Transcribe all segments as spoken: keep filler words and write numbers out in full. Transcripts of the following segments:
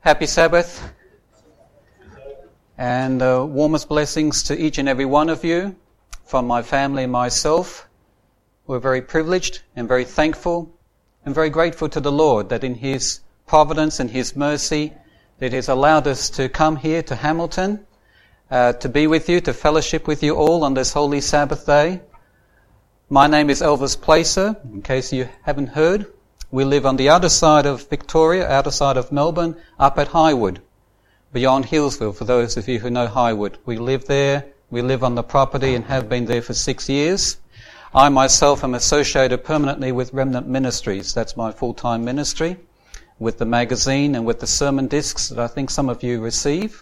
Happy Sabbath, and uh, warmest blessings to each and every one of you from my family and myself. We're very privileged and very thankful and very grateful to the Lord that in His providence and His mercy that He has allowed us to come here to Hamilton, uh, to be with you, to fellowship with you all on this holy Sabbath day. My name is Elvis Placer, in case you haven't heard. We live on the other side of Victoria, outer side of Melbourne, up at Highwood, beyond Hillsville, for those of you who know Highwood. We live there, we live on the property and have been there for six years. I myself am associated permanently with Remnant Ministries. That's my full-time ministry, with the magazine and with the sermon discs that I think some of you receive.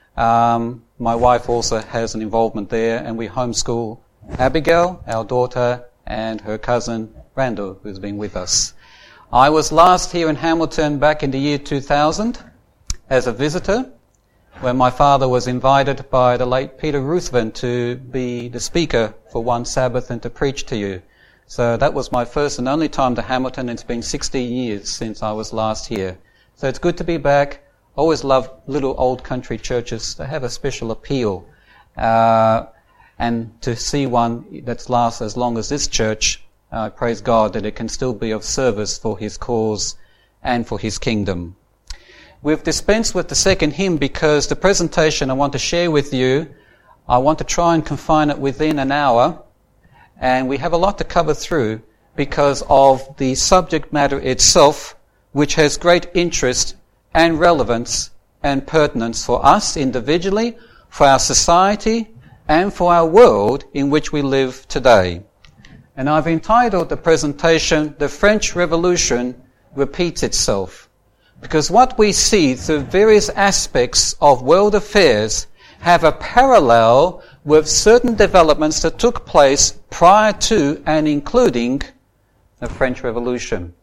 Um, my wife also has an involvement there, and we homeschool Abigail, our daughter, and her cousin Randall, who's been with us. I was last here in Hamilton back in the year two thousand as a visitor, when my father was invited by the late Peter Ruthven to be the speaker for one Sabbath and to preach to you. So that was my first and only time to Hamilton. It's been sixteen years since I was last here. So it's good to be back. Always love little old country churches. They have a special appeal. Uh, and to see one that's lasts as long as this church, I uh, praise God that it can still be of service for His cause and for His kingdom. We've dispensed with the second hymn because the presentation I want to share with you, I want to try and confine it within an hour, and we have a lot to cover through because of the subject matter itself, which has great interest and relevance and pertinence for us individually, for our society, and for our world in which we live today. And I've entitled the presentation, The French Revolution Repeats Itself. Because what we see through various aspects of world affairs have a parallel with certain developments that took place prior to and including the French Revolution.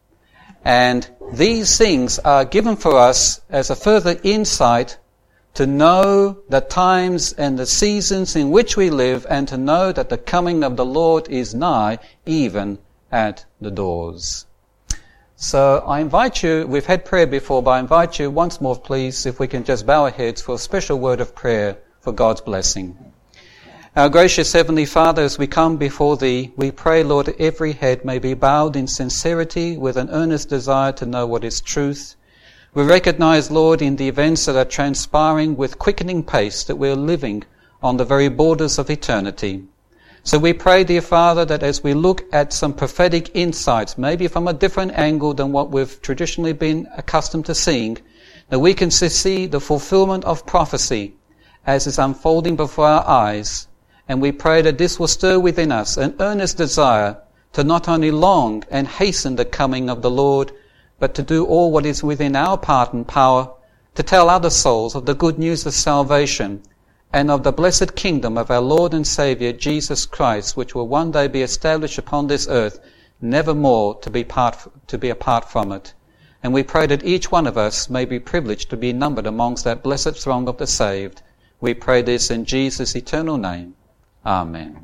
And these things are given for us as a further insight to know the times and the seasons in which we live, and to know that the coming of the Lord is nigh, even at the doors. So I invite you, we've had prayer before, but I invite you once more, please, if we can just bow our heads for a special word of prayer for God's blessing. Our gracious Heavenly Father, as we come before Thee, we pray, Lord, that every head may be bowed in sincerity with an earnest desire to know what is truth. We recognize, Lord, in the events that are transpiring with quickening pace, that we're living on the very borders of eternity. So we pray, dear Father, that as we look at some prophetic insights, maybe from a different angle than what we've traditionally been accustomed to seeing, that we can see the fulfillment of prophecy as it's unfolding before our eyes. And we pray that this will stir within us an earnest desire to not only long and hasten the coming of the Lord, but to do all what is within our part and power to tell other souls of the good news of salvation and of the blessed kingdom of our Lord and Saviour Jesus Christ, which will one day be established upon this earth, never more to be part, to be apart from it. And we pray that each one of us may be privileged to be numbered amongst that blessed throng of the saved. We pray this in Jesus' eternal name. Amen.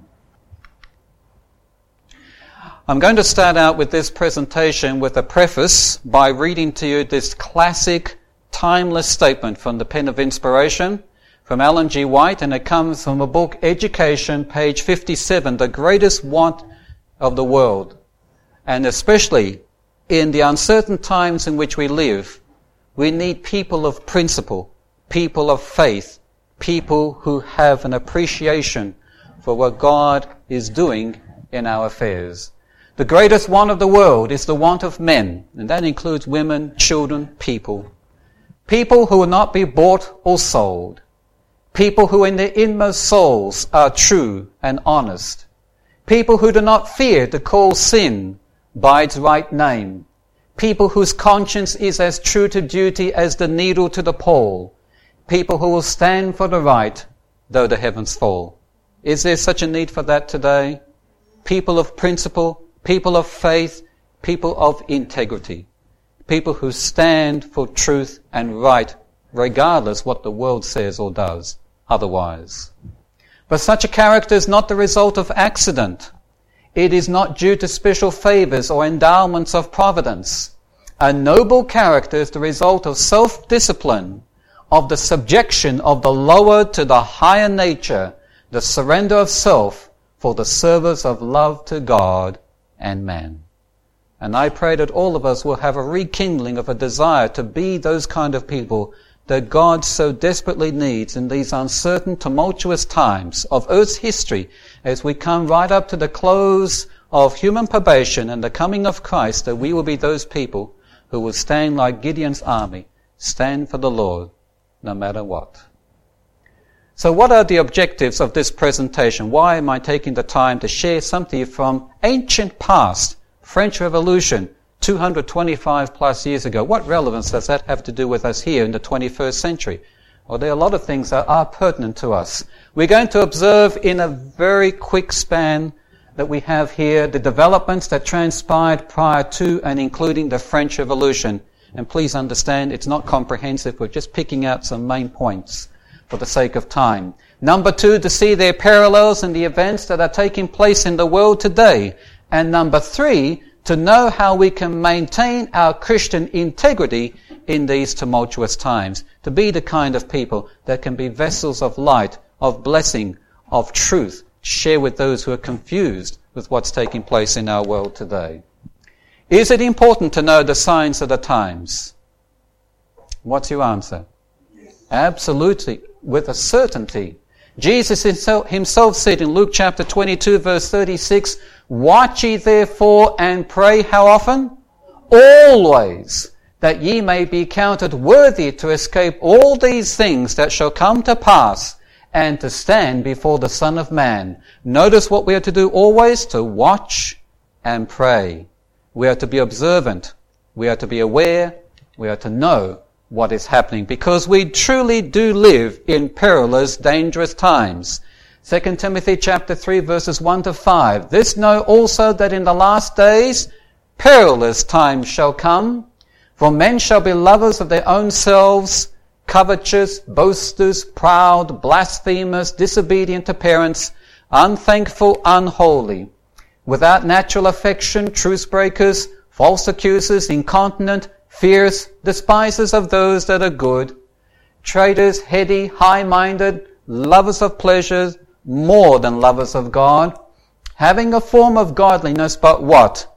I'm going to start out with this presentation with a preface by reading to you this classic, timeless statement from the pen of inspiration from Ellen G. White, and it comes from a book, Education, page fifty-seven, The Greatest Want of the World. And especially in the uncertain times in which we live, we need people of principle, people of faith, people who have an appreciation for what God is doing in our affairs. The greatest want of the world is the want of men, and that includes women, children, people. People who will not be bought or sold. People who in their inmost souls are true and honest. People who do not fear to call sin by its right name. People whose conscience is as true to duty as the needle to the pole. People who will stand for the right, though the heavens fall. Is there such a need for that today? People of principle, people of faith, people of integrity, people who stand for truth and right, regardless what the world says or does otherwise. But such a character is not the result of accident. It is not due to special favors or endowments of providence. A noble character is the result of self-discipline, of the subjection of the lower to the higher nature, the surrender of self for the service of love to God and man. And I pray that all of us will have a rekindling of a desire to be those kind of people that God so desperately needs in these uncertain, tumultuous times of Earth's history, as we come right up to the close of human probation and the coming of Christ, that we will be those people who will stand like Gideon's army, stand for the Lord, no matter what. So what are the objectives of this presentation? Why am I taking the time to share something from ancient past, French Revolution, two hundred twenty-five plus years ago? What relevance does that have to do with us here in the twenty-first century? Well, there are a lot of things that are pertinent to us. We're going to observe in a very quick span that we have here the developments that transpired prior to and including the French Revolution. And please understand, it's not comprehensive. We're just picking out some main points for the sake of time. Number two, to see their parallels in the events that are taking place in the world today. And number three, to know how we can maintain our Christian integrity in these tumultuous times, to be the kind of people that can be vessels of light, of blessing, of truth, share with those who are confused with what's taking place in our world today. Is it important to know the signs of the times? What's your answer? Yes. Absolutely, with a certainty. Jesus himself said in Luke chapter twenty-two verse thirty-six, "Watch ye therefore and pray," how often? Always, "that ye may be counted worthy to escape all these things that shall come to pass, and to stand before the Son of Man." Notice what we are to do always: to watch and pray. We are to be observant. We are to be aware. We are to know what is happening, because we truly do live in perilous, dangerous times. Second Timothy chapter three verses one to five. "This know also, that in the last days perilous times shall come. For men shall be lovers of their own selves, covetous, boasters, proud, blasphemers, disobedient to parents, unthankful, unholy, without natural affection, truce breakers, false accusers, incontinent, fierce, despisers of those that are good, traitors, heady, high-minded, lovers of pleasures more than lovers of God, having a form of godliness, but what?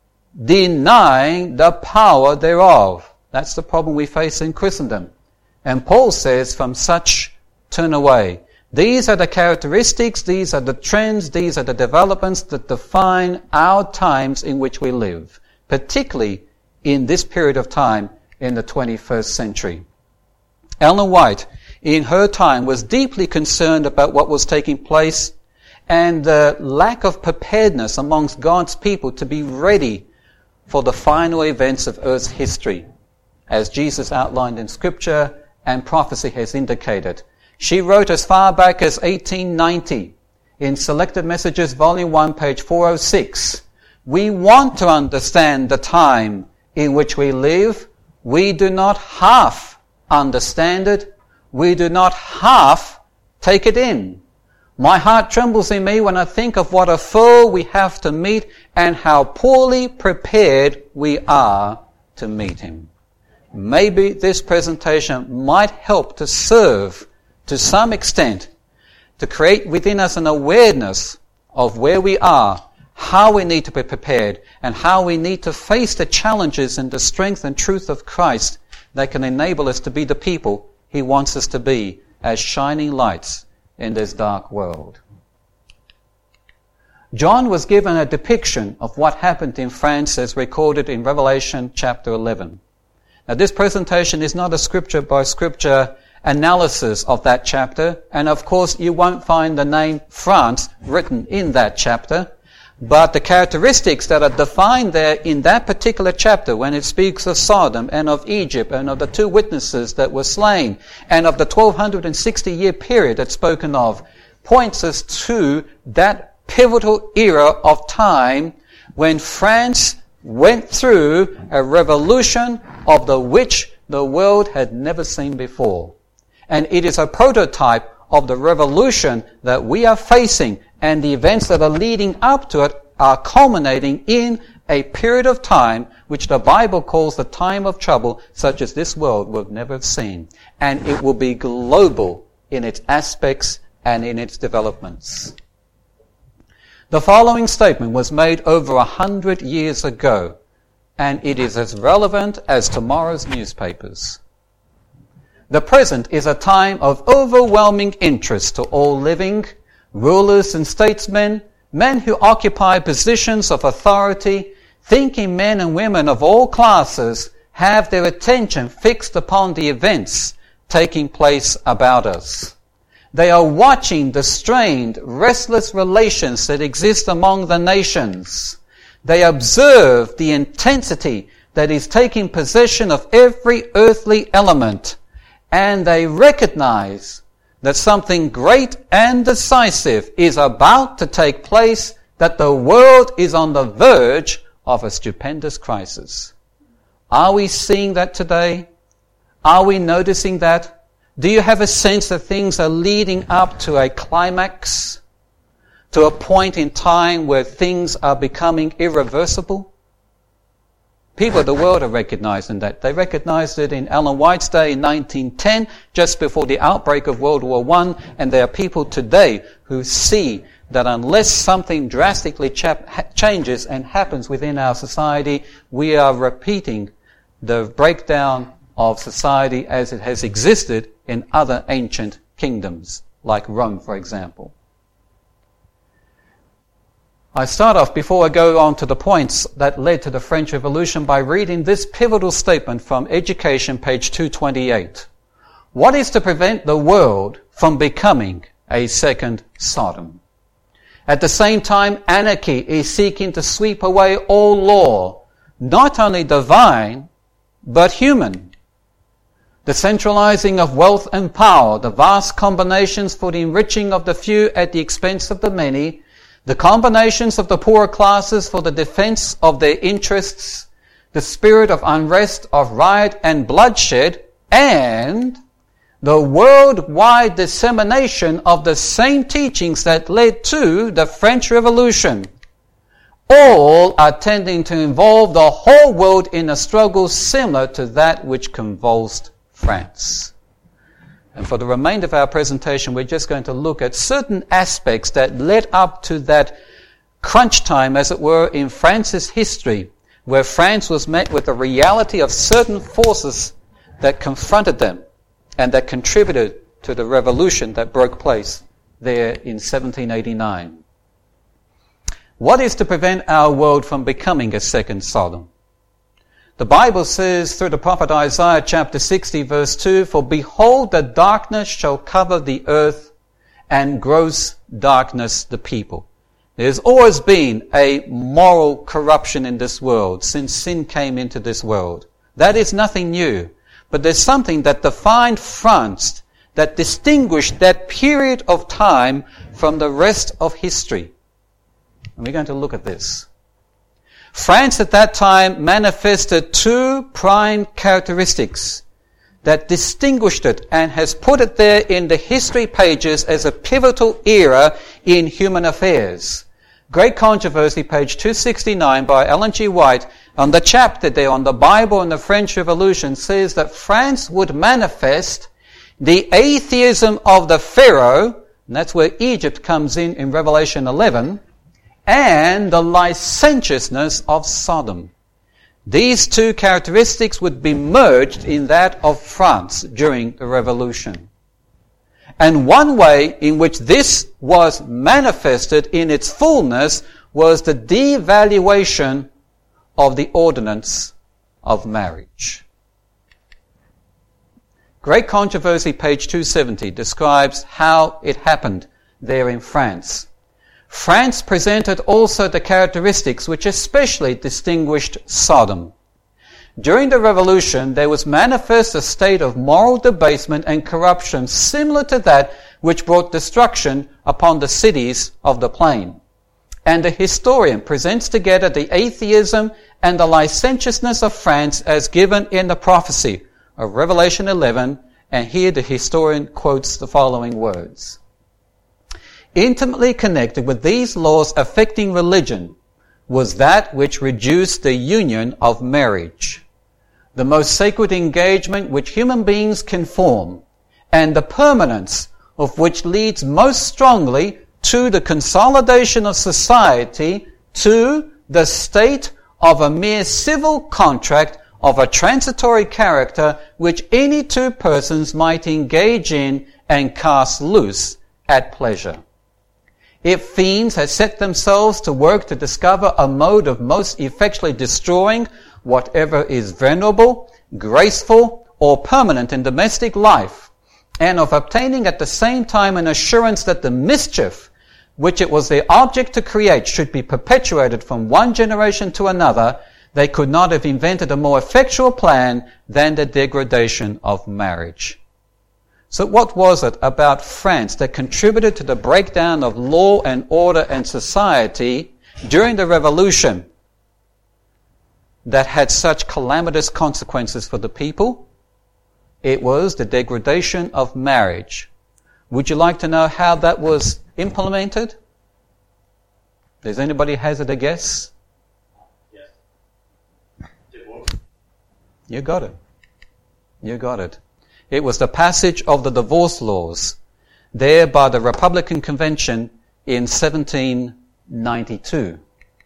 Denying the power thereof." That's the problem we face in Christendom. And Paul says, "From such turn away." These are the characteristics, these are the trends, these are the developments that define our times in which we live, particularly in this period of time in the twenty-first century. Ellen White, in her time, was deeply concerned about what was taking place and the lack of preparedness amongst God's people to be ready for the final events of Earth's history, as Jesus outlined in Scripture and prophecy has indicated. She wrote as far back as eighteen ninety in Selected Messages, Volume one, page four oh six, "We want to understand the time in which we live. We do not half understand it. We do not half take it in. My heart trembles in me when I think of what a foe we have to meet and how poorly prepared we are to meet him." Maybe this presentation might help to serve to some extent to create within us an awareness of where we are, how we need to be prepared, and how we need to face the challenges and the strength and truth of Christ that can enable us to be the people he wants us to be as shining lights in this dark world. John was given a depiction of what happened in France as recorded in Revelation chapter eleven. Now, this presentation is not a scripture by scripture analysis of that chapter, and of course you won't find the name France written in that chapter, but the characteristics that are defined there in that particular chapter, when it speaks of Sodom and of Egypt and of the two witnesses that were slain and of the twelve sixty year period that's spoken of, points us to that pivotal era of time when France went through a revolution of the which the world had never seen before. And it is a prototype of the revolution that we are facing, and the events that are leading up to it are culminating in a period of time which the Bible calls the time of trouble, such as this world will never have seen. And it will be global in its aspects and in its developments. The following statement was made over a hundred years ago, and it is as relevant as tomorrow's newspapers. The present is a time of overwhelming interest to all living, rulers and statesmen, men who occupy positions of authority, thinking men and women of all classes have their attention fixed upon the events taking place about us. They are watching the strained, restless relations that exist among the nations. They observe the intensity that is taking possession of every earthly element, and they recognize that something great and decisive is about to take place, that the world is on the verge of a stupendous crisis. Are we seeing that today? Are we noticing that? Do you have a sense that things are leading up to a climax, to a point in time where things are becoming irreversible? People of the world are recognizing that. They recognized it in Ellen White's day in nineteen ten, just before the outbreak of World War One, and there are people today who see that unless something drastically cha- changes and happens within our society, we are repeating the breakdown of society as it has existed in other ancient kingdoms, like Rome, for example. I start off, before I go on to the points that led to the French Revolution, by reading this pivotal statement from Education, page two twenty-eight. What is to prevent the world from becoming a second Sodom? At the same time, anarchy is seeking to sweep away all law, not only divine, but human. The centralizing of wealth and power, the vast combinations for the enriching of the few at the expense of the many, the combinations of the poorer classes for the defense of their interests, the spirit of unrest, of riot and bloodshed, and the worldwide dissemination of the same teachings that led to the French Revolution, all are tending to involve the whole world in a struggle similar to that which convulsed France. And for the remainder of our presentation, we're just going to look at certain aspects that led up to that crunch time, as it were, in France's history, where France was met with the reality of certain forces that confronted them and that contributed to the revolution that broke place there in seventeen eighty-nine. What is to prevent our world from becoming a second Sodom? The Bible says through the prophet Isaiah chapter sixty verse two, "For behold, the darkness shall cover the earth, and gross darkness the people." There's always been a moral corruption in this world since sin came into this world. That is nothing new. But there's something that defined France, that distinguished that period of time from the rest of history. And we're going to look at this. France at that time manifested two prime characteristics that distinguished it and has put it there in the history pages as a pivotal era in human affairs. Great Controversy, page two sixty-nine by Ellen G. White, on the chapter there on the Bible and the French Revolution, says that France would manifest the atheism of the Pharaoh, and that's where Egypt comes in in Revelation eleven, and the licentiousness of Sodom. These two characteristics would be merged in that of France during the Revolution. And one way in which this was manifested in its fullness was the devaluation of the ordinance of marriage. Great Controversy, page two seventy, describes how it happened there in France. France presented also the characteristics which especially distinguished Sodom. During the Revolution, there was manifest a state of moral debasement and corruption similar to that which brought destruction upon the cities of the plain. And the historian presents together the atheism and the licentiousness of France as given in the prophecy of Revelation eleven, and here the historian quotes the following words. Intimately connected with these laws affecting religion was that which reduced the union of marriage, the most sacred engagement which human beings can form, and the permanence of which leads most strongly to the consolidation of society to the state of a mere civil contract of a transitory character which any two persons might engage in and cast loose at pleasure. If fiends had set themselves to work to discover a mode of most effectually destroying whatever is venerable, graceful, or permanent in domestic life, and of obtaining at the same time an assurance that the mischief which it was their object to create should be perpetuated from one generation to another, they could not have invented a more effectual plan than the degradation of marriage. So what was it about France that contributed to the breakdown of law and order and society during the Revolution that had such calamitous consequences for the people? It was the degradation of marriage. Would you like to know how that was implemented? Does anybody hazard a guess? Yes. Divorce. You got it. You got it. It was the passage of the divorce laws there by the Republican Convention in seventeen ninety-two.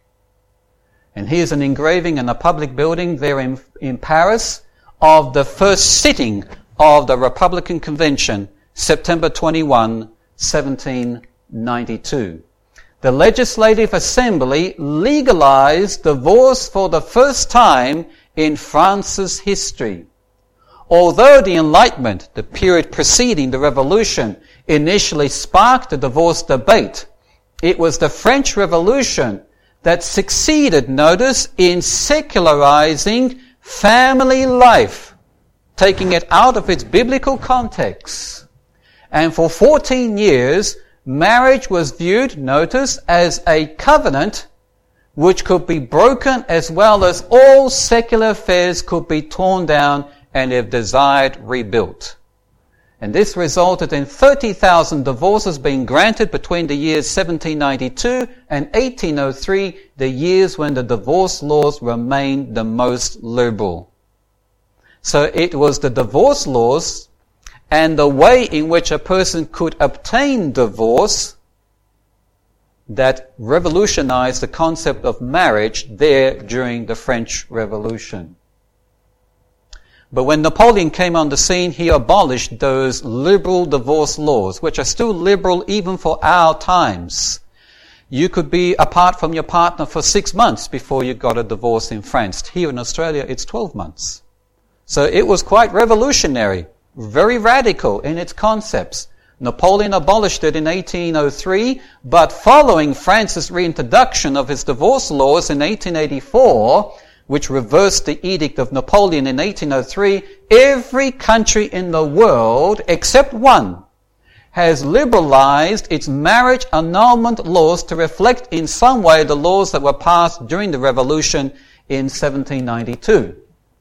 And here's an engraving in a public building there in, in Paris of the first sitting of the Republican Convention, September twenty-first, seventeen ninety-two. The Legislative Assembly legalized divorce for the first time in France's history. Although the Enlightenment, the period preceding the Revolution, initially sparked the divorce debate, it was the French Revolution that succeeded, notice, in secularizing family life, taking it out of its biblical context. And for fourteen years, marriage was viewed, notice, as a covenant which could be broken, as well as all secular affairs could be torn down and, if desired, rebuilt. And this resulted in thirty thousand divorces being granted between the years seventeen ninety-two and eighteen oh three, the years when the divorce laws remained the most liberal. So it was the divorce laws and the way in which a person could obtain divorce that revolutionized the concept of marriage there during the French Revolution. But when Napoleon came on the scene, he abolished those liberal divorce laws, which are still liberal even for our times. You could be apart from your partner for six months before you got a divorce in France. Here in Australia, it's twelve months. So it was quite revolutionary, very radical in its concepts. Napoleon abolished it in eighteen oh three, but following France's reintroduction of his divorce laws in eighteen eighty-four, which reversed the edict of Napoleon in eighteen oh three, every country in the world, except one, has liberalized its marriage annulment laws to reflect in some way the laws that were passed during the Revolution in seventeen ninety-two.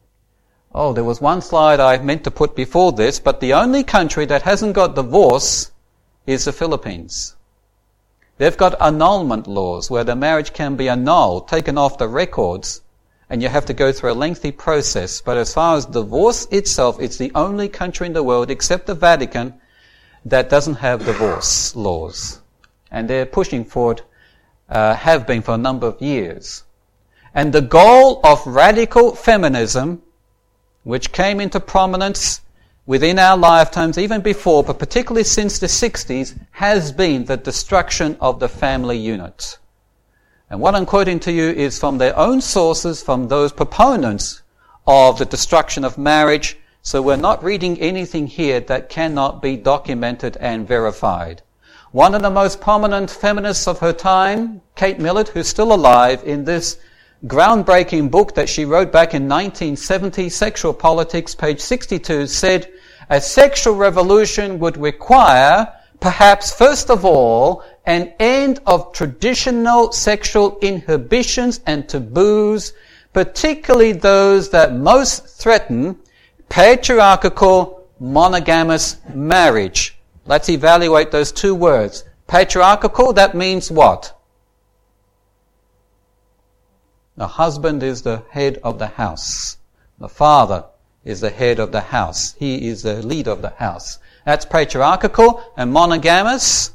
Oh, there was one slide I meant to put before this, but the only country that hasn't got divorce is the Philippines. They've got annulment laws where the marriage can be annulled, taken off the records, and you have to go through a lengthy process. But as far as divorce itself, it's the only country in the world, except the Vatican, that doesn't have divorce laws. And they're pushing for it, uh, have been for a number of years. And the goal of radical feminism, which came into prominence within our lifetimes, even before, but particularly since the sixties, has been the destruction of the family unit. And what I'm quoting to you is from their own sources, from those proponents of the destruction of marriage. So we're not reading anything here that cannot be documented and verified. One of the most prominent feminists of her time, Kate Millett, who's still alive, in this groundbreaking book that she wrote back in nineteen seventy, Sexual Politics, page sixty-two, said, a sexual revolution would require, perhaps first of all, an end of traditional sexual inhibitions and taboos, particularly those that most threaten patriarchal monogamous marriage. Let's evaluate those two words. Patriarchal, that means what? The husband is the head of the house. The father is the head of the house. He is the leader of the house. That's patriarchal. And monogamous,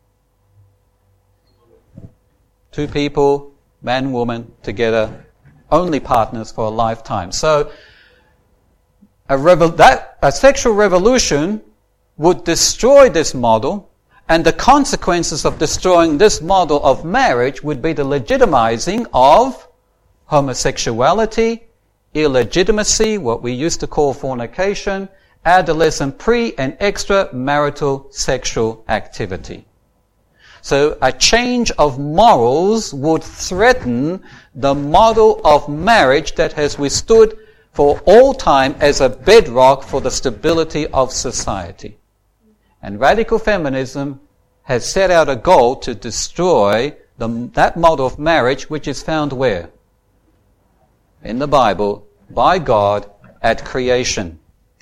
two people, man and woman, together, only partners for a lifetime. So a, revo- that, a sexual revolution would destroy this model, and the consequences of destroying this model of marriage would be the legitimizing of homosexuality, illegitimacy, what we used to call fornication, adolescent pre- and extramarital sexual activity. So a change of morals would threaten the model of marriage that has withstood for all time as a bedrock for the stability of society. And radical feminism has set out a goal to destroy the, that model of marriage, which is found where? In the Bible, by God, at creation.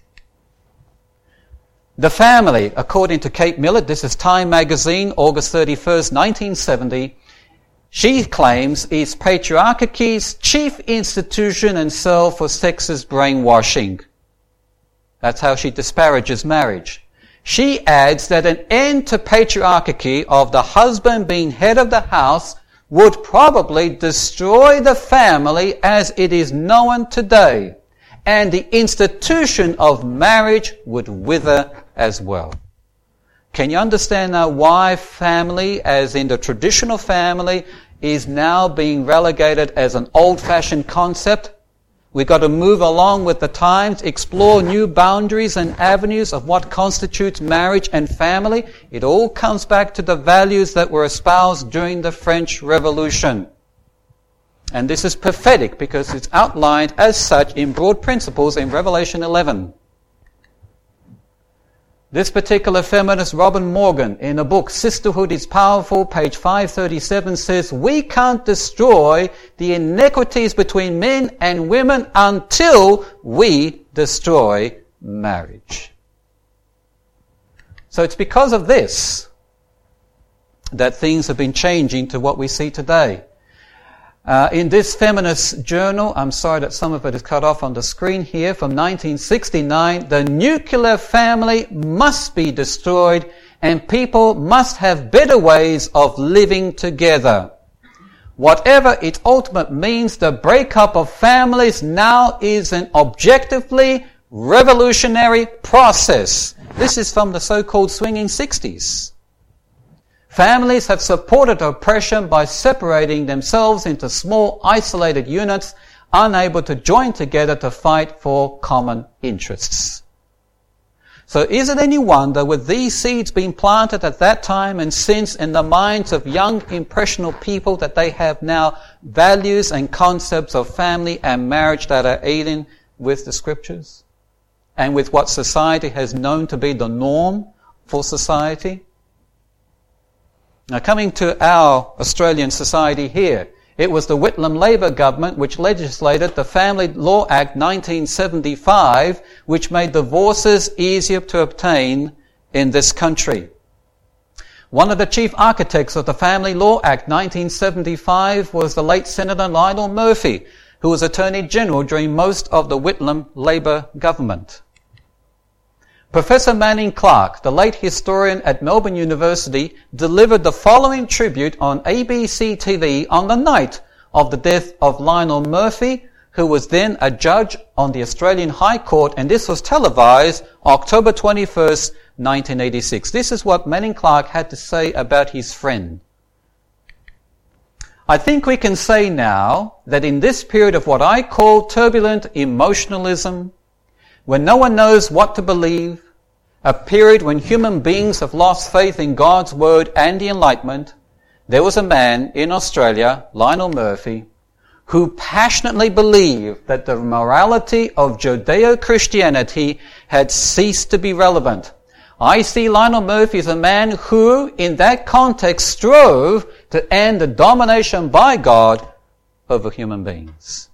The family, according to Kate Millett, this is Time magazine, August thirty-first, nineteen seventy, she claims is patriarchy's chief institution and cell for sexist brainwashing. That's how she disparages marriage. She adds that an end to patriarchy of the husband being head of the house would probably destroy the family as it is known today, and the institution of marriage would wither as well. Can you understand now why family, as in the traditional family, is now being relegated as an old-fashioned concept? We've got to move along with the times, explore new boundaries and avenues of what constitutes marriage and family. It all comes back to the values that were espoused during the French Revolution. And this is prophetic because it's outlined as such in broad principles in Revelation eleven. This particular feminist, Robin Morgan, in a book, Sisterhood is Powerful, page five thirty-seven, says, we can't destroy the inequities between men and women until we destroy marriage. So it's because of this that things have been changing to what we see today. Uh, in this feminist journal, I'm sorry that some of it is cut off on the screen here, from nineteen sixty-nine, the nuclear family must be destroyed and people must have better ways of living together. Whatever its ultimate means, the breakup of families now is an objectively revolutionary process. This is from the so-called swinging sixties. Families have supported oppression by separating themselves into small, isolated units, unable to join together to fight for common interests. So is it any wonder, with these seeds being planted at that time and since in the minds of young, impressionable people, that they have now values and concepts of family and marriage that are alien with the Scriptures and with what society has known to be the norm for society? Now, coming to our Australian society here, it was the Whitlam Labor government which legislated the Family Law Act nineteen seventy-five, which made divorces easier to obtain in this country. One of the chief architects of the Family Law Act nineteen seventy-five was the late Senator Lionel Murphy, who was Attorney General during most of the Whitlam Labor government. Professor Manning Clark, the late historian at Melbourne University, delivered the following tribute on A B C T V on the night of the death of Lionel Murphy, who was then a judge on the Australian High Court, and this was televised October twenty-first, nineteen eighty-six. This is what Manning Clark had to say about his friend. I think we can say now that in this period of what I call turbulent emotionalism, when no one knows what to believe, a period when human beings have lost faith in God's Word and the Enlightenment, there was a man in Australia, Lionel Murphy, who passionately believed that the morality of Judeo-Christianity had ceased to be relevant. I see Lionel Murphy as a man who, in that context, strove to end the domination by God over human beings.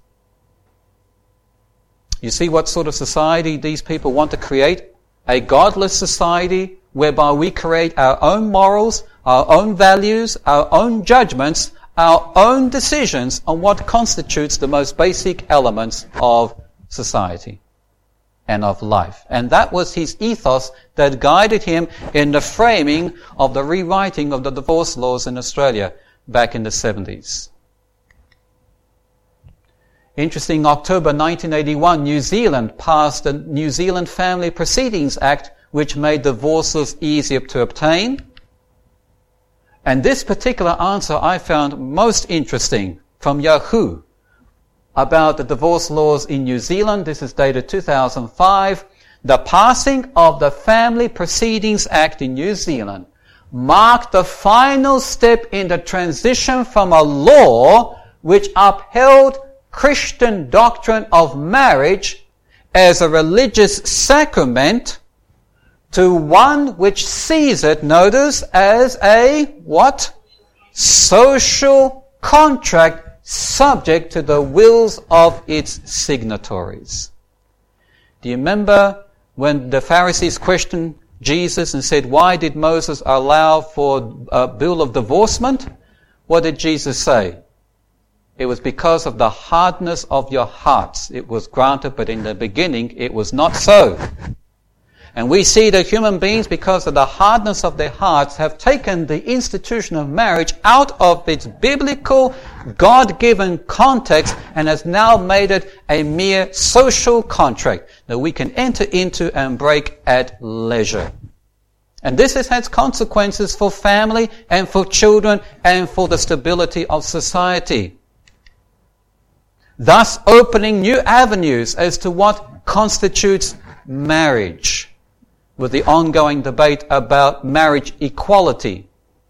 You see what sort of society these people want to create? A godless society whereby we create our own morals, our own values, our own judgments our own decisions on what constitutes the most basic elements of society and of life. And that was his ethos that guided him in the framing of the rewriting of the divorce laws in Australia back in the seventies. Interesting, October nineteen eighty-one, New Zealand passed the New Zealand Family Proceedings Act, which made divorces easier to obtain. And this particular answer I found most interesting from Yahoo about the divorce laws in New Zealand. This is dated two thousand five. The passing of the Family Proceedings Act in New Zealand marked the final step in the transition from a law which upheld Christian doctrine of marriage as a religious sacrament to one which sees it, notice, as a, what? Social contract subject to the wills of its signatories. Do you remember when the Pharisees questioned Jesus and said, why did Moses allow for a bill of divorcement? What did Jesus say? It was because of the hardness of your hearts. It was granted, but in the beginning it was not so. And we see that human beings, because of the hardness of their hearts, have taken the institution of marriage out of its biblical, God-given context and has now made it a mere social contract that we can enter into and break at leisure. And this has had consequences for family and for children and for the stability of society, thus opening new avenues as to what constitutes marriage, with the ongoing debate about marriage equality.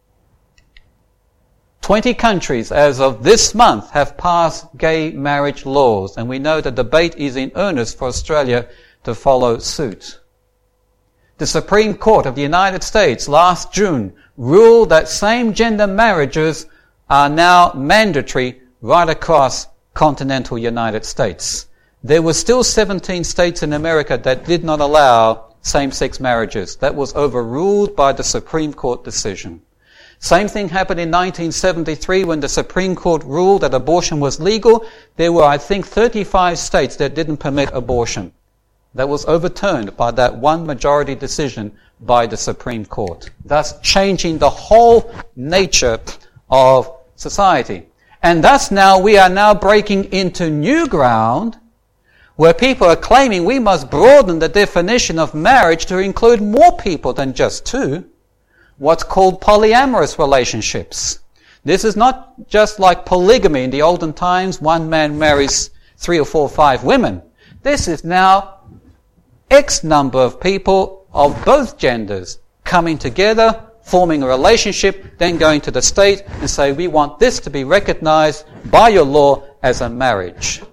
Twenty countries, as of this month, have passed gay marriage laws, and we know the debate is in earnest for Australia to follow suit. The Supreme Court of the United States last June ruled that same-gender marriages are now mandatory right across continental United States. There were still seventeen states in America that did not allow same-sex marriages. That was overruled by the Supreme Court decision. Same thing happened in nineteen seventy-three when the Supreme Court ruled that abortion was legal. There were, I think, thirty-five states that didn't permit abortion. That was overturned by that one majority decision by the Supreme Court, thus changing the whole nature of society. And thus now we are now breaking into new ground where people are claiming we must broaden the definition of marriage to include more people than just two, what's called polyamorous relationships. This is not just like polygamy in the olden times, one man marries three or four or five women. This is now X number of people of both genders coming together, forming a relationship, then going to the state and say, we want this to be recognized by your law as a marriage.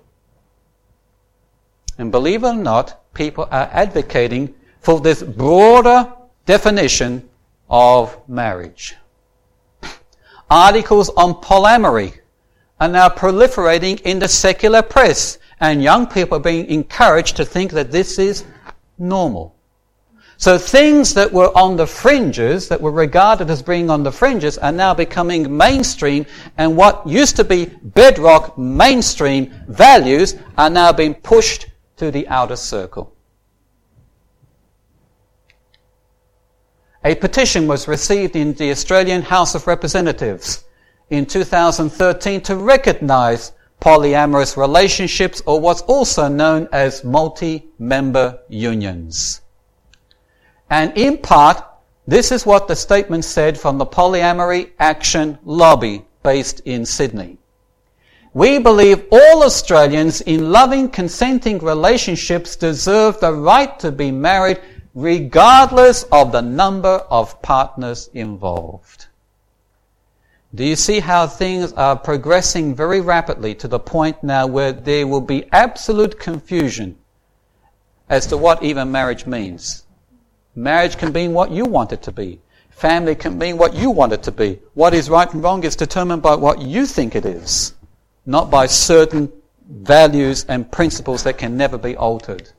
And believe it or not, people are advocating for this broader definition of marriage. Articles on polyamory are now proliferating in the secular press, and young people are being encouraged to think that this is normal. So things that were on the fringes, that were regarded as being on the fringes, are now becoming mainstream, and what used to be bedrock mainstream values are now being pushed to the outer circle. A petition was received in the Australian House of Representatives in two thousand thirteen to recognise polyamorous relationships, or what's also known as multi-member unions. And in part, this is what the statement said from the Polyamory Action Lobby based in Sydney. We believe all Australians in loving, consenting relationships deserve the right to be married regardless of the number of partners involved. Do you see how things are progressing very rapidly to the point now where there will be absolute confusion as to what even marriage means? Marriage can mean what you want it to be. Family can mean what you want it to be. What is right and wrong is determined by what you think it is, not by certain values and principles that can never be altered.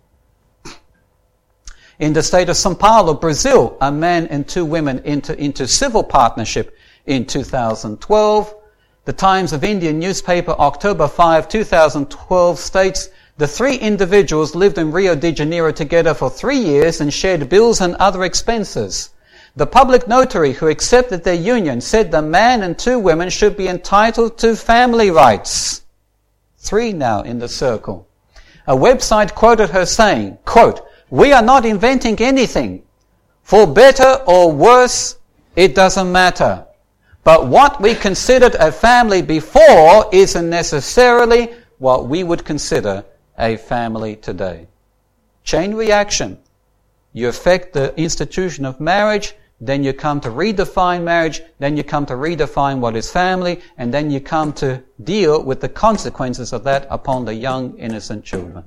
In the state of São Paulo, Brazil, a man and two women entered into civil partnership in two thousand twelve. The Times of India newspaper, October fifth, twenty twelve, states, the three individuals lived in Rio de Janeiro together for three years and shared bills and other expenses. The public notary who accepted their union said the man and two women should be entitled to family rights. Three now in the circle. A website quoted her saying, quote, "We are not inventing anything. For better or worse, it doesn't matter. But what we considered a family before isn't necessarily what we would consider a family today." Chain reaction. You affect the institution of marriage, then you come to redefine marriage, then you come to redefine what is family, and then you come to deal with the consequences of that upon the young, innocent children.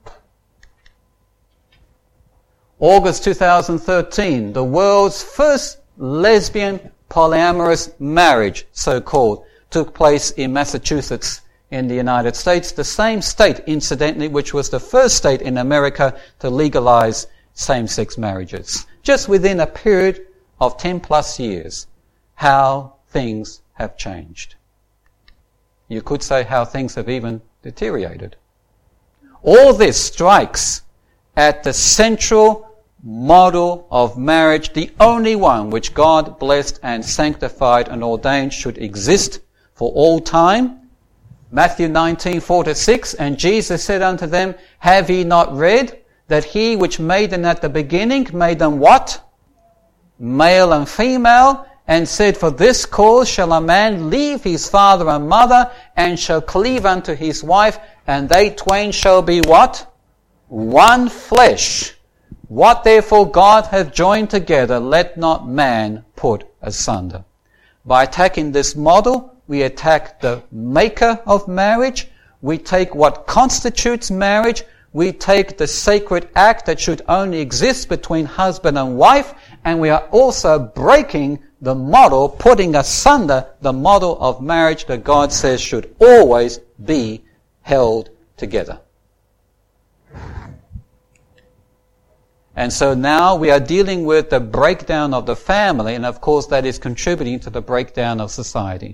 August two thousand thirteen, the world's first lesbian polyamorous marriage, so-called, took place in Massachusetts in the United States, the same state, incidentally, which was the first state in America to legalize same-sex marriages. Just within a period of ten plus years, how things have changed. You could say how things have even deteriorated. All this strikes at the central model of marriage, the only one which God blessed and sanctified and ordained should exist for all time. Matthew nineteen, four to six, and Jesus said unto them, "Have ye not read that he which made them at the beginning made them what? Male and female, and said, For this cause shall a man leave his father and mother, and shall cleave unto his wife, and they twain shall be what? One flesh. What therefore God hath joined together, let not man put asunder." By attacking this model, we attack the maker of marriage. We take what constitutes marriage. We take the sacred act that should only exist between husband and wife, and we are also breaking the model, putting asunder the model of marriage that God says should always be held together. And so now we are dealing with the breakdown of the family, and of course that is contributing to the breakdown of society.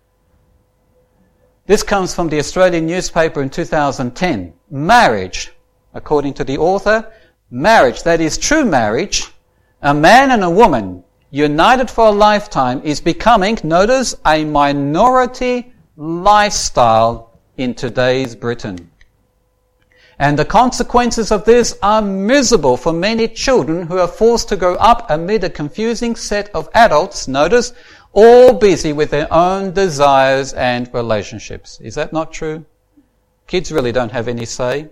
This comes from the Australian newspaper in two thousand ten. Marriage, according to the author, marriage, that is true marriage, a man and a woman united for a lifetime, is becoming, notice, a minority lifestyle in today's Britain. And the consequences of this are miserable for many children who are forced to grow up amid a confusing set of adults, notice, all busy with their own desires and relationships. Is that not true? Kids really don't have any say.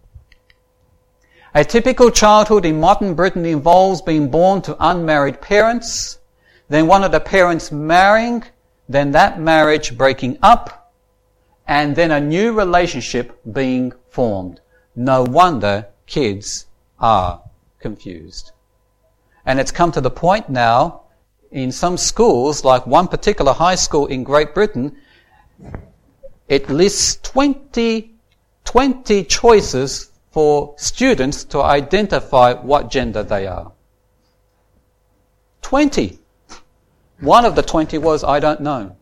A typical childhood in modern Britain involves being born to unmarried parents, then one of the parents marrying, then that marriage breaking up, and then a new relationship being formed. No wonder kids are confused. And it's come to the point now, in some schools, like one particular high school in Great Britain, it lists twenty, twenty choices for students to identify what gender they are. twenty. One of the twenty was, I don't know.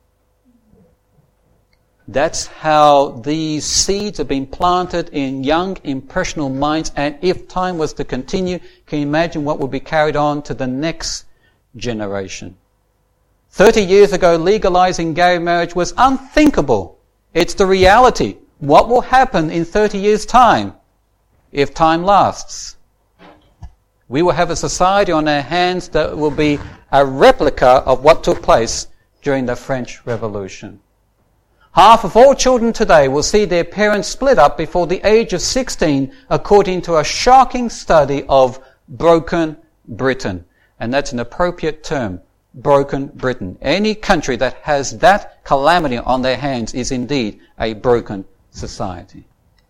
That's how these seeds have been planted in young, impressionable minds, and if time was to continue, can you imagine what would be carried on to the next generation? Thirty years ago, legalizing gay marriage was unthinkable. It's the reality. What will happen in thirty years' time, if time lasts? We will have a society on our hands that will be a replica of what took place during the French Revolution. Half of all children today will see their parents split up before the age of sixteen, according to a shocking study of Broken Britain. And that's an appropriate term, Broken Britain. Any country that has that calamity on their hands is indeed a broken society.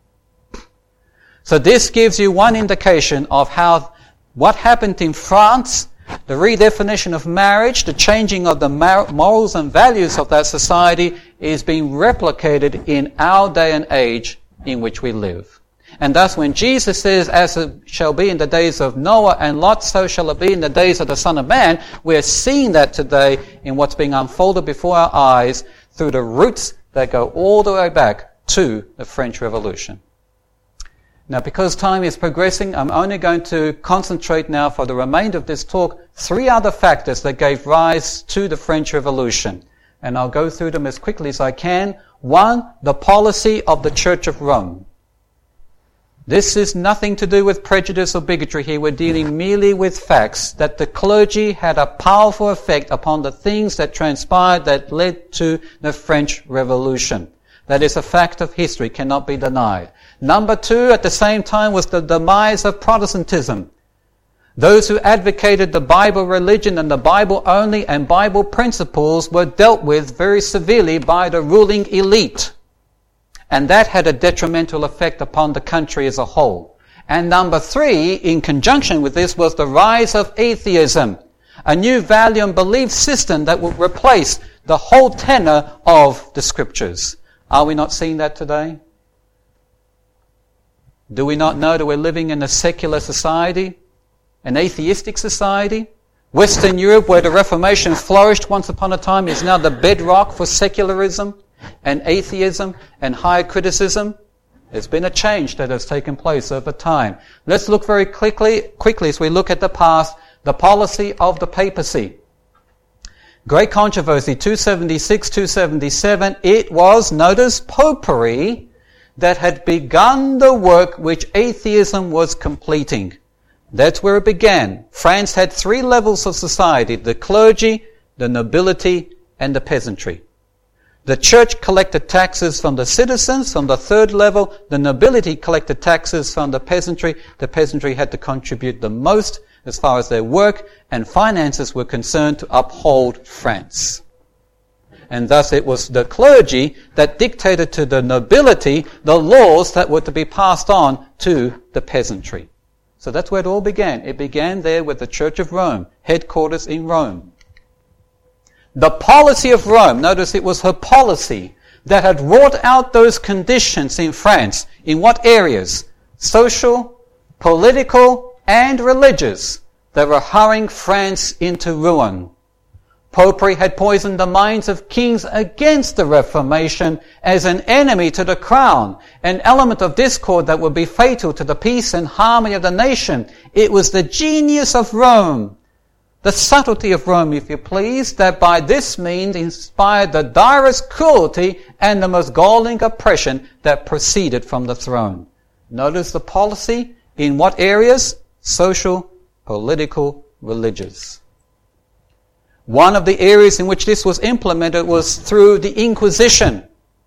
So this gives you one indication of how what happened in France, the redefinition of marriage, the changing of the morals and values of that society is being replicated in our day and age in which we live. And thus when Jesus says, as it shall be in the days of Noah and Lot, so shall it be in the days of the Son of Man, we're seeing that today in what's being unfolded before our eyes, through the roots that go all the way back to the French Revolution. Now, because time is progressing, I'm only going to concentrate now for the remainder of this talk three other factors that gave rise to the French Revolution. And I'll go through them as quickly as I can. One, the policy of the Church of Rome. This is nothing to do with prejudice or bigotry here. We're dealing merely with facts that the clergy had a powerful effect upon the things that transpired that led to the French Revolution. That is a fact of history, cannot be denied. Number two, at the same time, was the demise of Protestantism. Those who advocated the Bible religion and the Bible only and Bible principles were dealt with very severely by the ruling elite. And that had a detrimental effect upon the country as a whole. And number three, in conjunction with this, was the rise of atheism, a new value and belief system that would replace the whole tenor of the Scriptures. Are we not seeing that today? Do we not know that we're living in a secular society, an atheistic society? Western Europe, where the Reformation flourished once upon a time, is now the bedrock for secularism and atheism and higher criticism. There's been a change that has taken place over time. Let's look very quickly, quickly as we look at the past, the policy of the papacy. Great controversy, two seventy-six, two seventy-seven. It was, notice, popery that had begun the work which atheism was completing. That's where it began. France had three levels of society: the clergy, the nobility, and the peasantry. The church collected taxes from the citizens from the third level. The nobility collected taxes from the peasantry. The peasantry had to contribute the most as far as their work and finances were concerned to uphold France. And thus it was the clergy that dictated to the nobility the laws that were to be passed on to the peasantry. So that's where it all began. It began there with the Church of Rome, headquarters in Rome. The policy of Rome, notice it was her policy that had wrought out those conditions in France. In what areas? Social, political, and religious, that were hurrying France into ruin. Popery had poisoned the minds of kings against the Reformation as an enemy to the crown, an element of discord that would be fatal to the peace and harmony of the nation. It was the genius of Rome, the subtlety of Rome, if you please, that by this means inspired the direst cruelty and the most galling oppression that proceeded from the throne. Notice the policy in what areas? Social, political, religious. One of the areas in which this was implemented was through the Inquisition,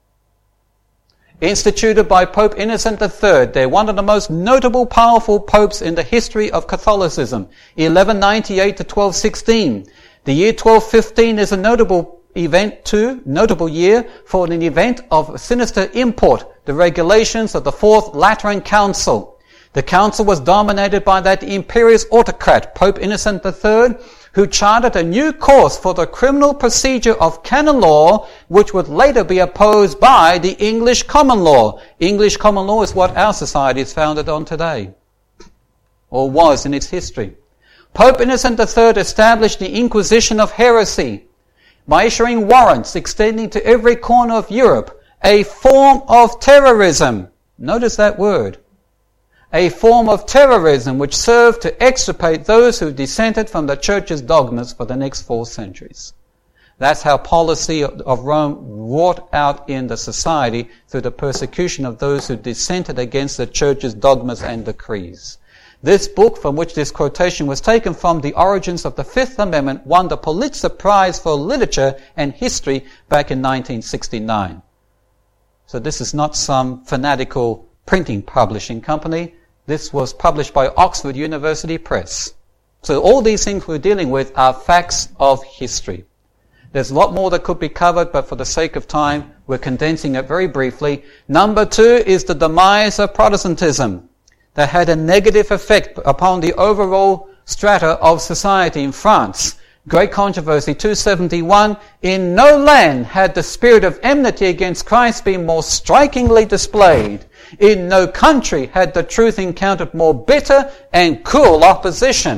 instituted by Pope Innocent the Third. They're one of the most notable, powerful popes in the history of Catholicism, eleven ninety-eight to twelve sixteen. The year twelve fifteen is a notable event too, notable year for an event of sinister import, the regulations of the Fourth Lateran Council. The council was dominated by that imperious autocrat, Pope Innocent the Third, who charted a new course for the criminal procedure of canon law, which would later be opposed by the English common law. English common law is what our society is founded on today, or was in its history. Pope Innocent the Third established the Inquisition of Heresy by issuing warrants extending to every corner of Europe, a form of terrorism. Notice that word. A form of terrorism which served to extirpate those who dissented from the Church's dogmas for the next four centuries. That's how policy of Rome wrought out in the society through the persecution of those who dissented against the Church's dogmas and decrees. This book, from which this quotation was taken from, The Origins of the Fifth Amendment, won the Pulitzer Prize for Literature and History back in nineteen sixty-nine. So this is not some fanatical printing publishing company. This was published by Oxford University Press. So all these things we're dealing with are facts of history. There's a lot more that could be covered, but for the sake of time, we're condensing it very briefly. Number two is the demise of Protestantism that had a negative effect upon the overall strata of society in France. Great controversy, two seventy-one. In no land had the spirit of enmity against Christ been more strikingly displayed. In no country had the truth encountered more bitter and cruel opposition.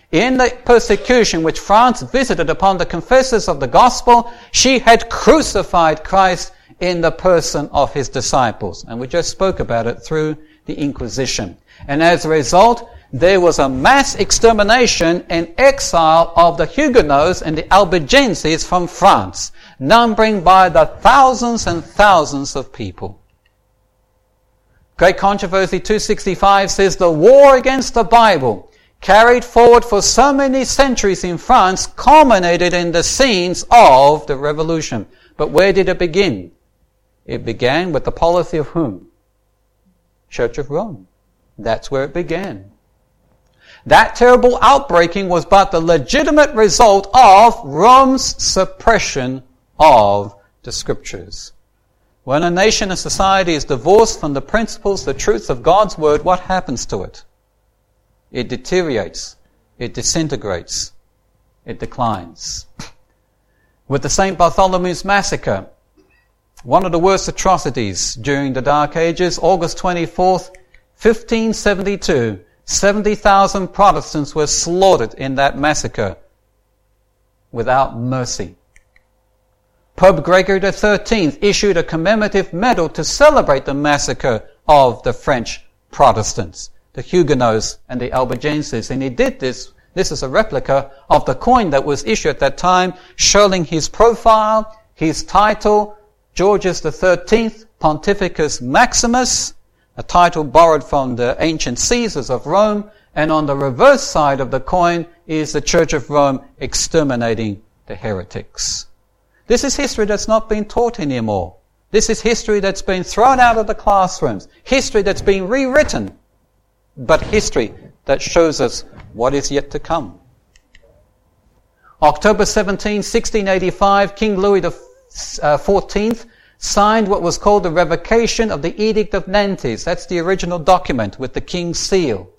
In the persecution which France visited upon the confessors of the gospel, she had crucified Christ in the person of his disciples. And we just spoke about it through the Inquisition. And as a result, there was a mass extermination and exile of the Huguenots and the Albigenses from France, numbering by the thousands and thousands of people. Great Controversy two sixty-five says the war against the Bible, carried forward for so many centuries in France, culminated in the scenes of the revolution. But where did it begin? It began with the policy of whom? Church of Rome. That's where it began. That terrible outbreaking was but the legitimate result of Rome's suppression of the Scriptures. When a nation and society is divorced from the principles, the truths of God's Word, what happens to it? It deteriorates. It disintegrates. It declines. With the Saint Bartholomew's Massacre, one of the worst atrocities during the Dark Ages, August twenty-fourth, fifteen seventy-two, seventy thousand Protestants were slaughtered in that massacre without mercy. Pope Gregory the thirteenth issued a commemorative medal to celebrate the massacre of the French Protestants, the Huguenots and the Albigenses. And he did this, this is a replica of the coin that was issued at that time, showing his profile, his title, Georges the thirteenth, Pontificus Maximus, a title borrowed from the ancient Caesars of Rome, and on the reverse side of the coin is the Church of Rome exterminating the heretics. This is history that's not being taught anymore. This is history that's been thrown out of the classrooms. History that's been rewritten. But history that shows us what is yet to come. October seventeenth, sixteen eighty-five, King Louis the fourteenth signed what was called the Revocation of the Edict of Nantes. That's the original document with the king's seal.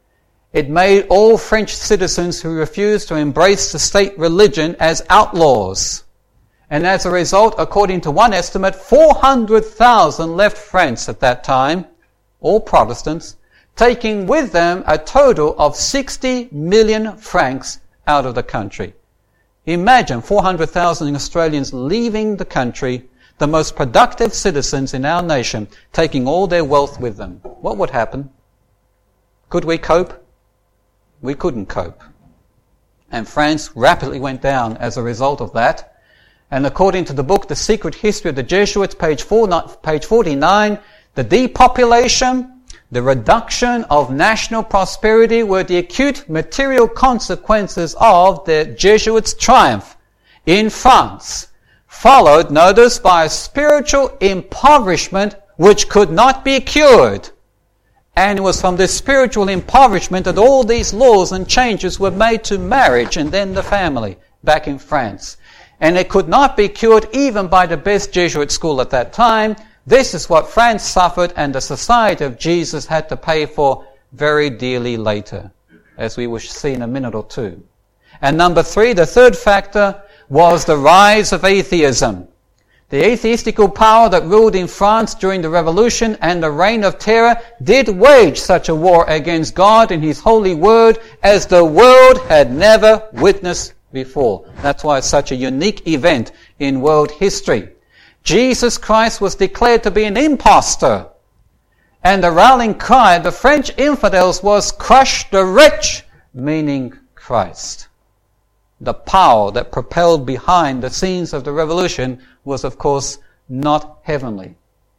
It made all French citizens who refused to embrace the state religion as outlaws. And as a result, according to one estimate, four hundred thousand left France at that time, all Protestants, taking with them a total of sixty million francs out of the country. Imagine four hundred thousand Australians leaving the country, the most productive citizens in our nation, taking all their wealth with them. What would happen? Could we cope? We couldn't cope. And France rapidly went down as a result of that. And according to the book, The Secret History of the Jesuits, page forty-nine, the depopulation, the reduction of national prosperity were the acute material consequences of the Jesuits' triumph in France, followed, notice, by a spiritual impoverishment which could not be cured. And it was from this spiritual impoverishment that all these laws and changes were made to marriage and then the family back in France. And it could not be cured even by the best Jesuit school at that time. This is what France suffered and the Society of Jesus had to pay for very dearly later, as we will see in a minute or two. And number three, the third factor, was the rise of atheism. The atheistical power that ruled in France during the Revolution and the Reign of Terror did wage such a war against God and His holy word as the world had never witnessed before. That's why it's such a unique event in world history. Jesus Christ was declared to be an impostor. And the rallying cry of the French infidels was, "Crush the rich," meaning Christ. The power that propelled behind the scenes of the revolution was, of course, not heavenly.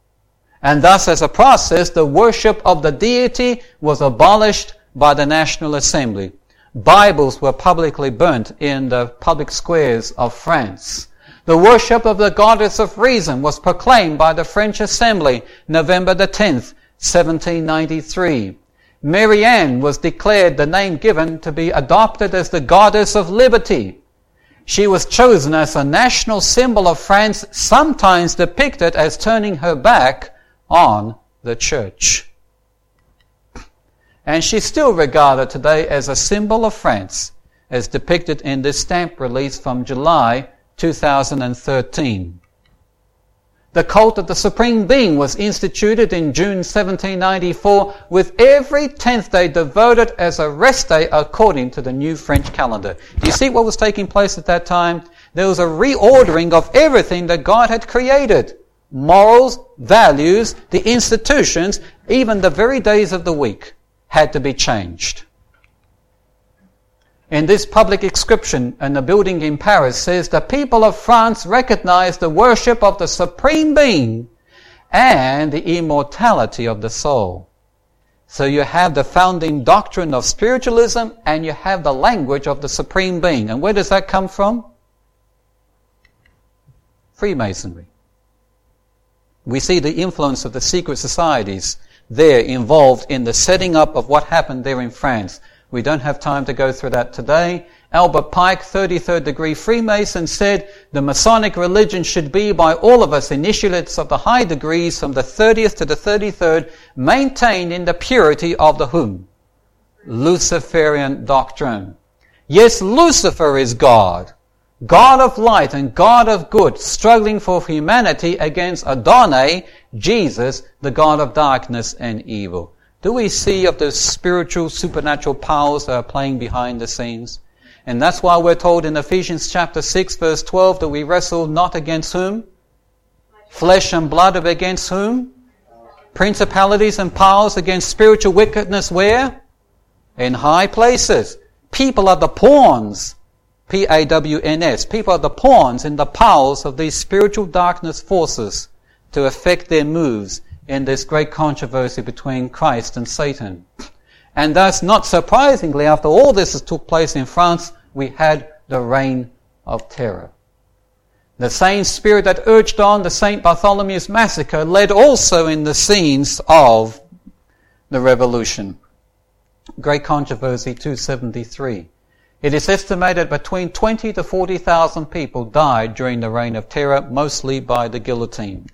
And thus, as a process, the worship of the deity was abolished by the National Assembly. Bibles were publicly burnt in the public squares of France. The worship of the goddess of reason was proclaimed by the French Assembly, November the tenth, seventeen ninety-three. Mary Ann was declared the name given to be adopted as the goddess of liberty. She was chosen as a national symbol of France, sometimes depicted as turning her back on the church. And she's still regarded today as a symbol of France, as depicted in this stamp release from July two thousand thirteen. The cult of the Supreme Being was instituted in June seventeen ninety-four, with every tenth day devoted as a rest day according to the new French calendar. Do you see what was taking place at that time? There was a reordering of everything that God had created. Morals, values, the institutions, even the very days of the week had to be changed. In this public inscription in a building in Paris says, the people of France recognize the worship of the Supreme Being and the immortality of the soul. So you have the founding doctrine of spiritualism and you have the language of the Supreme Being. And where does that come from? Freemasonry. We see the influence of the secret societies there involved in the setting up of what happened there in France. We don't have time to go through that today. Albert Pike, thirty-third degree Freemason, said the Masonic religion should be by all of us initiates of the high degrees from the thirtieth to the thirty-third, maintained in the purity of the whom? Luciferian doctrine. Yes, Lucifer is God. God of light and God of good, struggling for humanity against Adonai, Jesus, the God of darkness and evil. Do we see of the spiritual, supernatural powers that are playing behind the scenes? And that's why we're told in Ephesians chapter six, verse twelve, that we wrestle not against whom? Flesh and blood, but against whom? Principalities and powers, against spiritual wickedness where? In high places. People are the pawns. P A W N S. People are the pawns in the powers of these spiritual darkness forces to affect their moves in this great controversy between Christ and Satan. And thus, not surprisingly, after all this took place in France, we had the reign of terror. The same spirit that urged on the Saint Bartholomew's massacre led also in the scenes of the revolution. Great controversy two seventy-three. It is estimated between twenty to forty thousand people died during the reign of terror, mostly by the guillotine.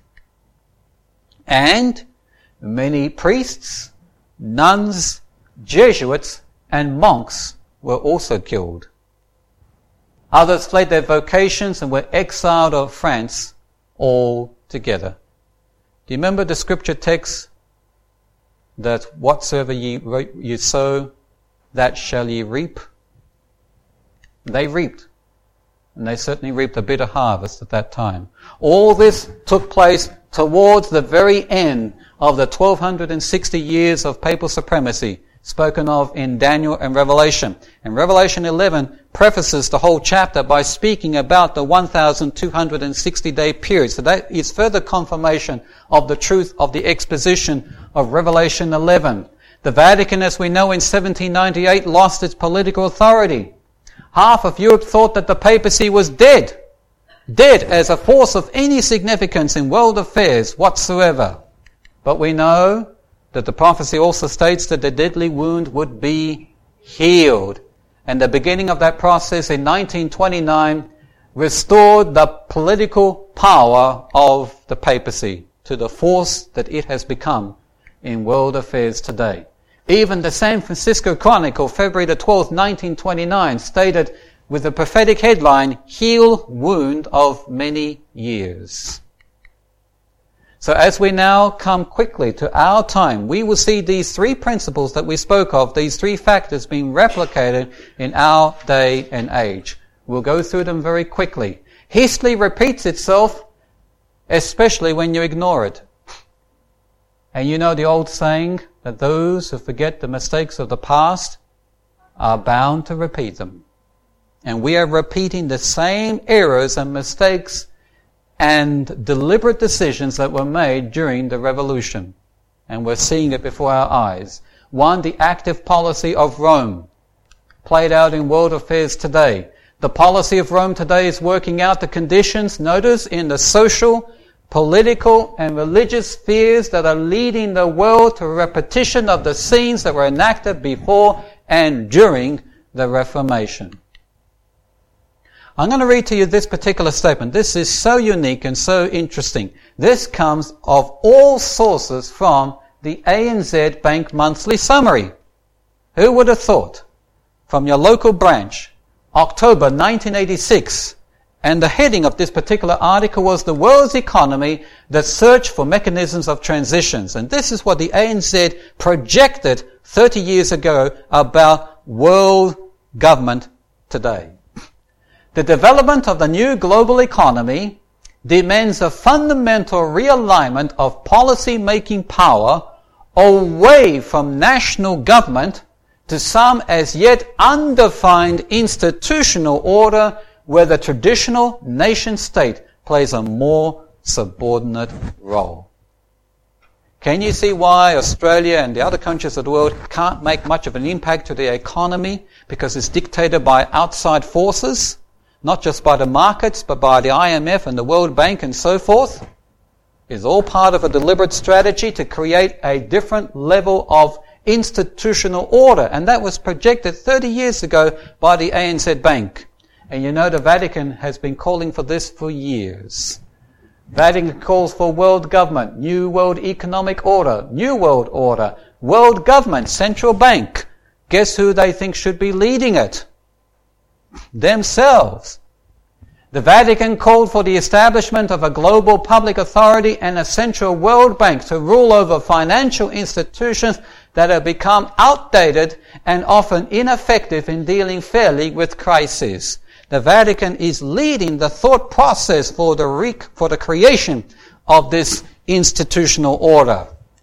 And many priests, nuns, Jesuits, and monks were also killed. Others fled their vocations and were exiled of France altogether. Do you remember the scripture text that whatsoever ye, ye sow, that shall ye reap? They reaped. And they certainly reaped a bitter harvest at that time. All this took place towards the very end of the twelve sixty years of papal supremacy spoken of in Daniel and Revelation. And Revelation eleven prefaces the whole chapter by speaking about the one thousand two hundred sixty day period. So that is further confirmation of the truth of the exposition of Revelation eleven. The Vatican, as we know, in seventeen ninety-eight lost its political authority. Half of Europe thought that the papacy was dead. Dead as a force of any significance in world affairs whatsoever. But we know that the prophecy also states that the deadly wound would be healed. And the beginning of that process in nineteen twenty-nine restored the political power of the papacy to the force that it has become in world affairs today. Even the San Francisco Chronicle, February the twelfth, nineteen twenty-nine, stated with the prophetic headline, Heal Wound of Many Years. So as we now come quickly to our time, we will see these three principles that we spoke of, these three factors being replicated in our day and age. We'll go through them very quickly. History repeats itself, especially when you ignore it. And you know the old saying that those who forget the mistakes of the past are bound to repeat them. And we are repeating the same errors and mistakes and deliberate decisions that were made during the revolution. And we're seeing it before our eyes. One, the active policy of Rome, played out in world affairs today. The policy of Rome today is working out the conditions, notice, in the social, political, and religious spheres that are leading the world to a repetition of the scenes that were enacted before and during the Reformation. I'm going to read to you this particular statement. This is so unique and so interesting. This comes of all sources from the A N Z Bank Monthly Summary. Who would have thought? From your local branch, October nineteen eighty-six, And the heading of this particular article was The World's Economy, the Search for Mechanisms of Transitions. And this is what the A N Z projected thirty years ago about world government today. The development of the new global economy demands a fundamental realignment of policy-making power away from national government to some as yet undefined institutional order where the traditional nation-state plays a more subordinate role. Can you see why Australia and the other countries of the world can't make much of an impact to the economy because it's dictated by outside forces, not just by the markets, but by the I M F and the World Bank and so forth? It's all part of a deliberate strategy to create a different level of institutional order, and that was projected thirty years ago by the A N Z Bank. And you know the Vatican has been calling for this for years. Vatican calls for world government, new world economic order, new world order, world government, central bank. Guess who they think should be leading it? Themselves. The Vatican called for the establishment of a global public authority and a central world bank to rule over financial institutions that have become outdated and often ineffective in dealing fairly with crises. The Vatican is leading the thought process for the re- for the creation of this institutional order.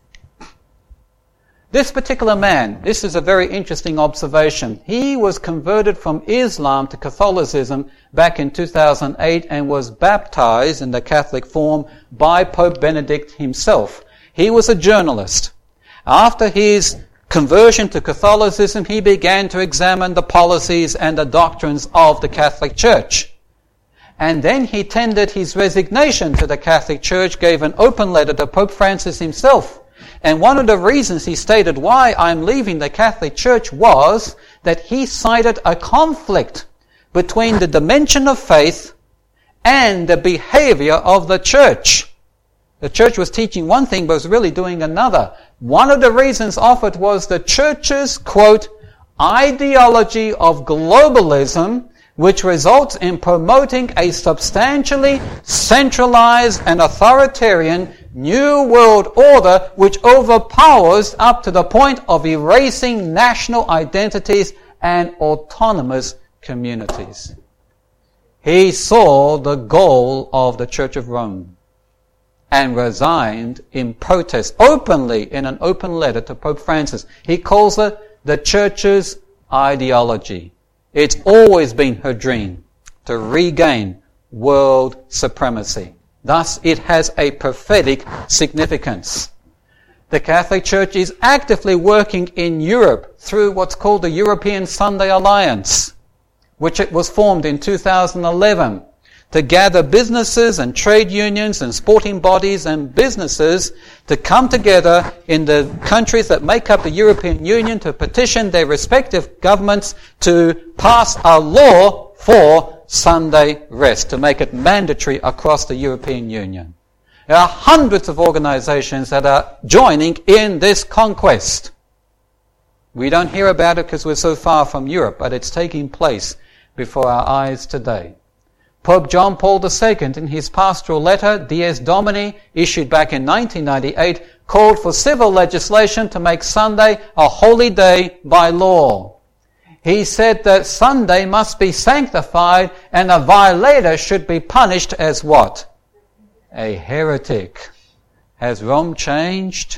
This particular man, this is a very interesting observation. He was converted from Islam to Catholicism back in two thousand eight and was baptized in the Catholic form by Pope Benedict himself. He was a journalist. After his conversion to Catholicism, he began to examine the policies and the doctrines of the Catholic Church. And then he tendered his resignation to the Catholic Church, gave an open letter to Pope Francis himself. And one of the reasons he stated why I'm leaving the Catholic Church was that he cited a conflict between the dimension of faith and the behavior of the church. The church was teaching one thing but was really doing another. One of the reasons offered was the church's, quote, ideology of globalism, which results in promoting a substantially centralized and authoritarian new world order which overpowers up to the point of erasing national identities and autonomous communities. He saw the goal of the Church of Rome and resigned in protest openly in an open letter to Pope Francis. He calls it the Church's ideology. It's always been her dream to regain world supremacy. Thus, it has a prophetic significance. The Catholic Church is actively working in Europe through what's called the European Sunday Alliance, which it was formed in two thousand eleven to gather businesses and trade unions and sporting bodies and businesses to come together in the countries that make up the European Union to petition their respective governments to pass a law for Sunday rest, to make it mandatory across the European Union. There are hundreds of organizations that are joining in this conquest. We don't hear about it because we're so far from Europe, but it's taking place before our eyes today. Pope John Paul the Second, in his pastoral letter, Dies Domini, issued back in nineteen ninety-eight, called for civil legislation to make Sunday a holy day by law. He said that Sunday must be sanctified and a violator should be punished as what? A heretic. Has Rome changed?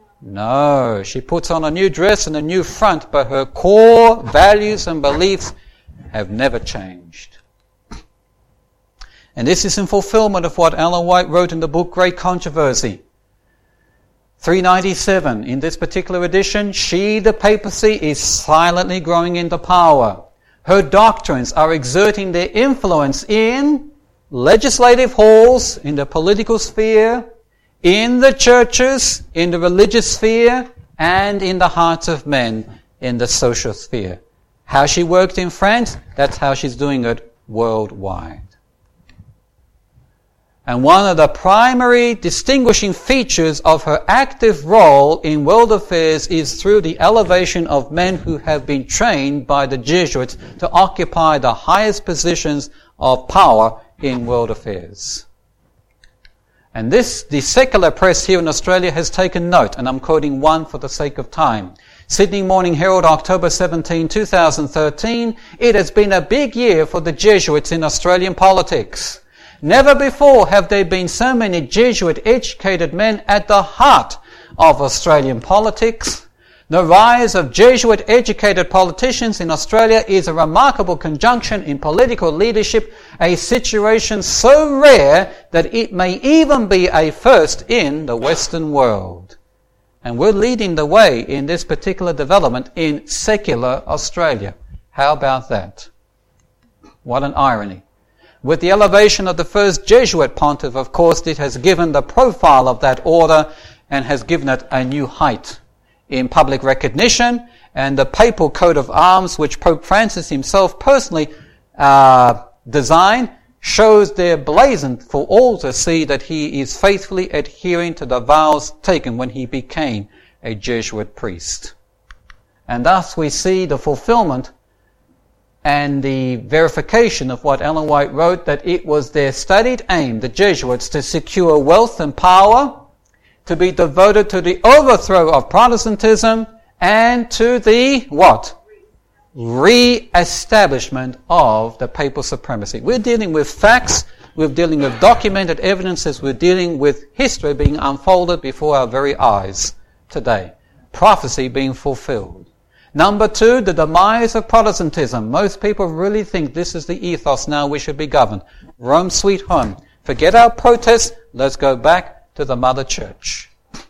No. She puts on a new dress and a new front, but her core values and beliefs have never changed. And this is in fulfillment of what Ellen White wrote in the book Great Controversy. three ninety-seven, in this particular edition, she, the papacy, is silently growing into power. Her doctrines are exerting their influence in legislative halls, in the political sphere, in the churches, in the religious sphere, and in the hearts of men, in the social sphere. How she worked in France, that's how she's doing it worldwide. And one of the primary distinguishing features of her active role in world affairs is through the elevation of men who have been trained by the Jesuits to occupy the highest positions of power in world affairs. And this, the secular press here in Australia has taken note, and I'm quoting one for the sake of time. Sydney Morning Herald, October seventeenth, twenty thirteen, it has been a big year for the Jesuits in Australian politics. Never before have there been so many Jesuit-educated men at the heart of Australian politics. The rise of Jesuit-educated politicians in Australia is a remarkable conjunction in political leadership, a situation so rare that it may even be a first in the Western world. And we're leading the way in this particular development in secular Australia. How about that? What an irony. With the elevation of the first Jesuit pontiff, of course, it has given the profile of that order and has given it a new height in public recognition, and the papal coat of arms, which Pope Francis himself personally uh, designed, shows there blazoned for all to see that he is faithfully adhering to the vows taken when he became a Jesuit priest. And thus we see the fulfillment and the verification of what Ellen White wrote, that it was their studied aim, the Jesuits, to secure wealth and power, to be devoted to the overthrow of Protestantism and to the, what? Re-establishment of the papal supremacy. We're dealing with facts, we're dealing with documented evidences, we're dealing with history being unfolded before our very eyes today. Prophecy being fulfilled. Number two, the demise of Protestantism. Most people really think this is the ethos now we should be governed. Rome sweet home. Forget our protests, let's go back to the Mother Church.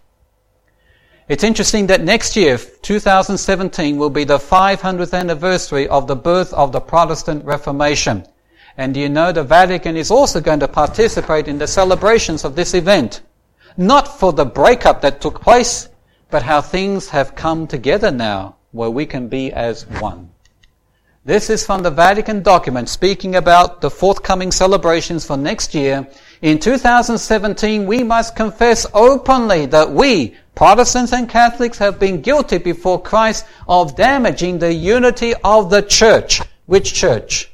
It's interesting that next year, two thousand seventeen, will be the five hundredth anniversary of the birth of the Protestant Reformation. And do you know the Vatican is also going to participate in the celebrations of this event? Not for the breakup that took place, but how things have come together now, where we can be as one. This is from the Vatican document speaking about the forthcoming celebrations for next year. In two thousand seventeen, we must confess openly that we, Protestants and Catholics, have been guilty before Christ of damaging the unity of the church. Which church?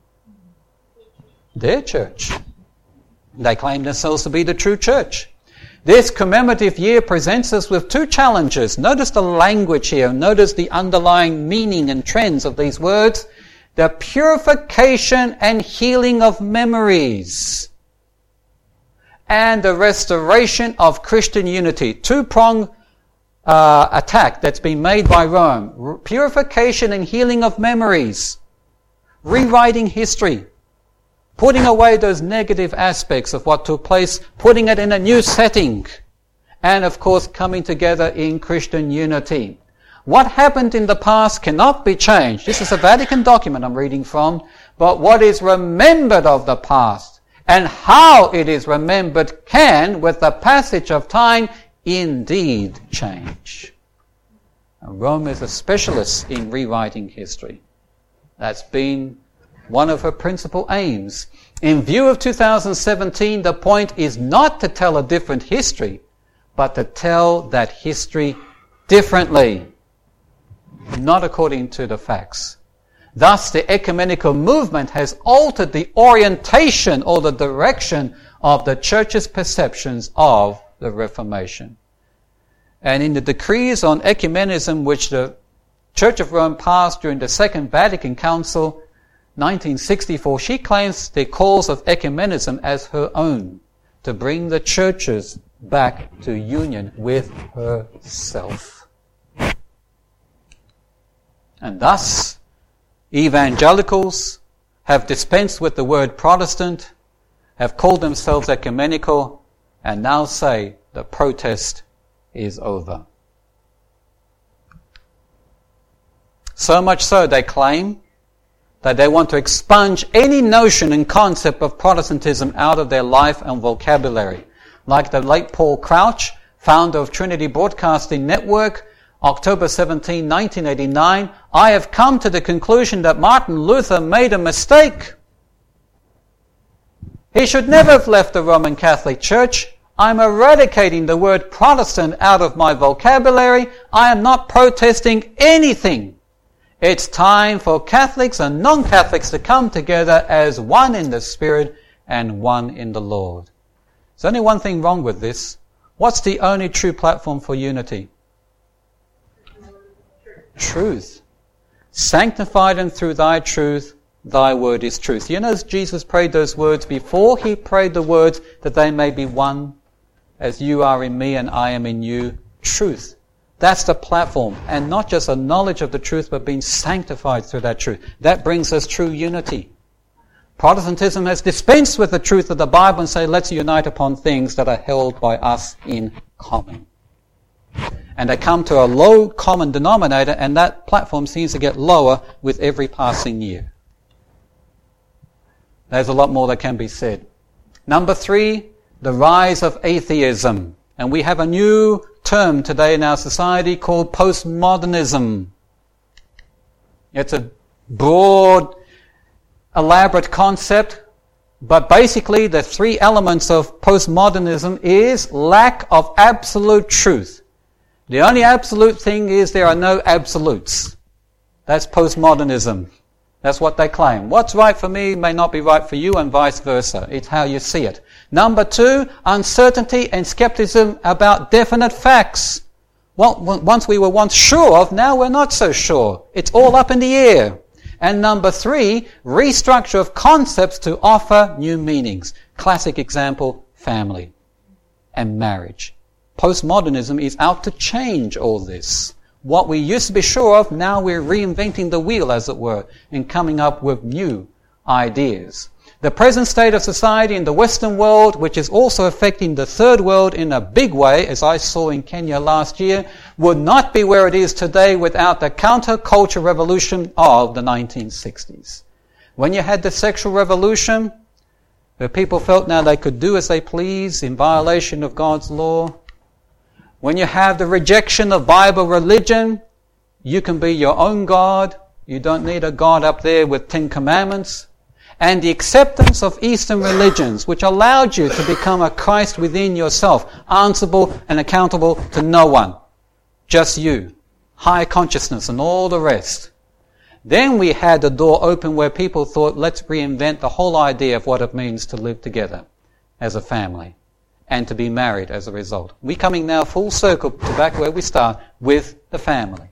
Their church. They claim themselves to be the true church. This commemorative year presents us with two challenges. Notice the language here. Notice the underlying meaning and trends of these words. The purification and healing of memories, and the restoration of Christian unity. Two-pronged uh, attack that's been made by Rome. R- purification and healing of memories. Rewriting history. Putting away those negative aspects of what took place, putting it in a new setting. And of course, coming together in Christian unity. What happened in the past cannot be changed. This is a Vatican document I'm reading from. But what is remembered of the past and how it is remembered can, with the passage of time, indeed change. And Rome is a specialist in rewriting history. That's been one of her principal aims. In view of two thousand seventeen, the point is not to tell a different history, but to tell that history differently, not according to the facts. Thus, the ecumenical movement has altered the orientation or the direction of the Church's perceptions of the Reformation. And in the decrees on ecumenism, which the Church of Rome passed during the Second Vatican Council, nineteen sixty-four, she claims the cause of ecumenism as her own, to bring the churches back to union with herself. And thus, evangelicals have dispensed with the word Protestant, have called themselves ecumenical, and now say the protest is over. So much so, they claim that they want to expunge any notion and concept of Protestantism out of their life and vocabulary. Like the late Paul Crouch, founder of Trinity Broadcasting Network, October seventeenth, nineteen eighty-nine, I have come to the conclusion that Martin Luther made a mistake. He should never have left the Roman Catholic Church. I'm eradicating the word Protestant out of my vocabulary. I am not protesting anything. It's time for Catholics and non-Catholics to come together as one in the Spirit and one in the Lord. There's only one thing wrong with this. What's the only true platform for unity? Truth. Sanctify them through thy truth. Thy word is truth. You know, Jesus prayed those words before he prayed the words that they may be one as you are in me and I am in you. Truth. That's the platform. And not just a knowledge of the truth, but being sanctified through that truth. That brings us true unity. Protestantism has dispensed with the truth of the Bible and say, let's unite upon things that are held by us in common. And they come to a low common denominator, and that platform seems to get lower with every passing year. There's a lot more that can be said. Number three, the rise of atheism. And we have a new term today in our society called postmodernism. It's a broad, elaborate concept, but basically the three elements of postmodernism is lack of absolute truth. The only absolute thing is there are no absolutes. That's postmodernism. That's what they claim. What's right for me may not be right for you, and vice versa. It's how you see it. Number two, uncertainty and skepticism about definite facts. Well, once we were once sure of, now we're not so sure. It's all up in the air. And number three, restructure of concepts to offer new meanings. Classic example, family and marriage. Postmodernism is out to change all this. What we used to be sure of, now we're reinventing the wheel, as it were, and coming up with new ideas. The present state of society in the Western world, which is also affecting the third world in a big way, as I saw in Kenya last year, would not be where it is today without the counterculture revolution of the nineteen sixties. When you had the sexual revolution, where people felt now they could do as they please in violation of God's law. When you have the rejection of Bible religion, you can be your own God. You don't need a God up there with Ten Commandments. And the acceptance of Eastern religions, which allowed you to become a Christ within yourself, answerable and accountable to no one, just you, higher consciousness and all the rest. Then we had the door open where people thought, let's reinvent the whole idea of what it means to live together as a family and to be married as a result. We're coming now full circle to back where we start with the family.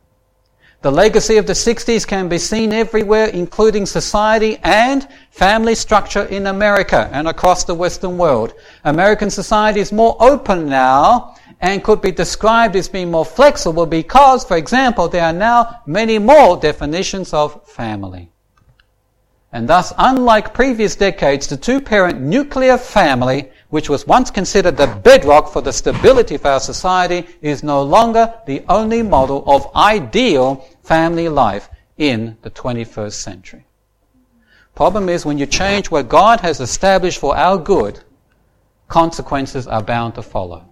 The legacy of the sixties can be seen everywhere, including society and family structure in America and across the Western world. American society is more open now and could be described as being more flexible because, for example, there are now many more definitions of family. And thus, unlike previous decades, the two-parent nuclear family, which was once considered the bedrock for the stability of our society, is no longer the only model of ideal family life in the twenty-first century. Problem is, when you change what God has established for our good, consequences are bound to follow.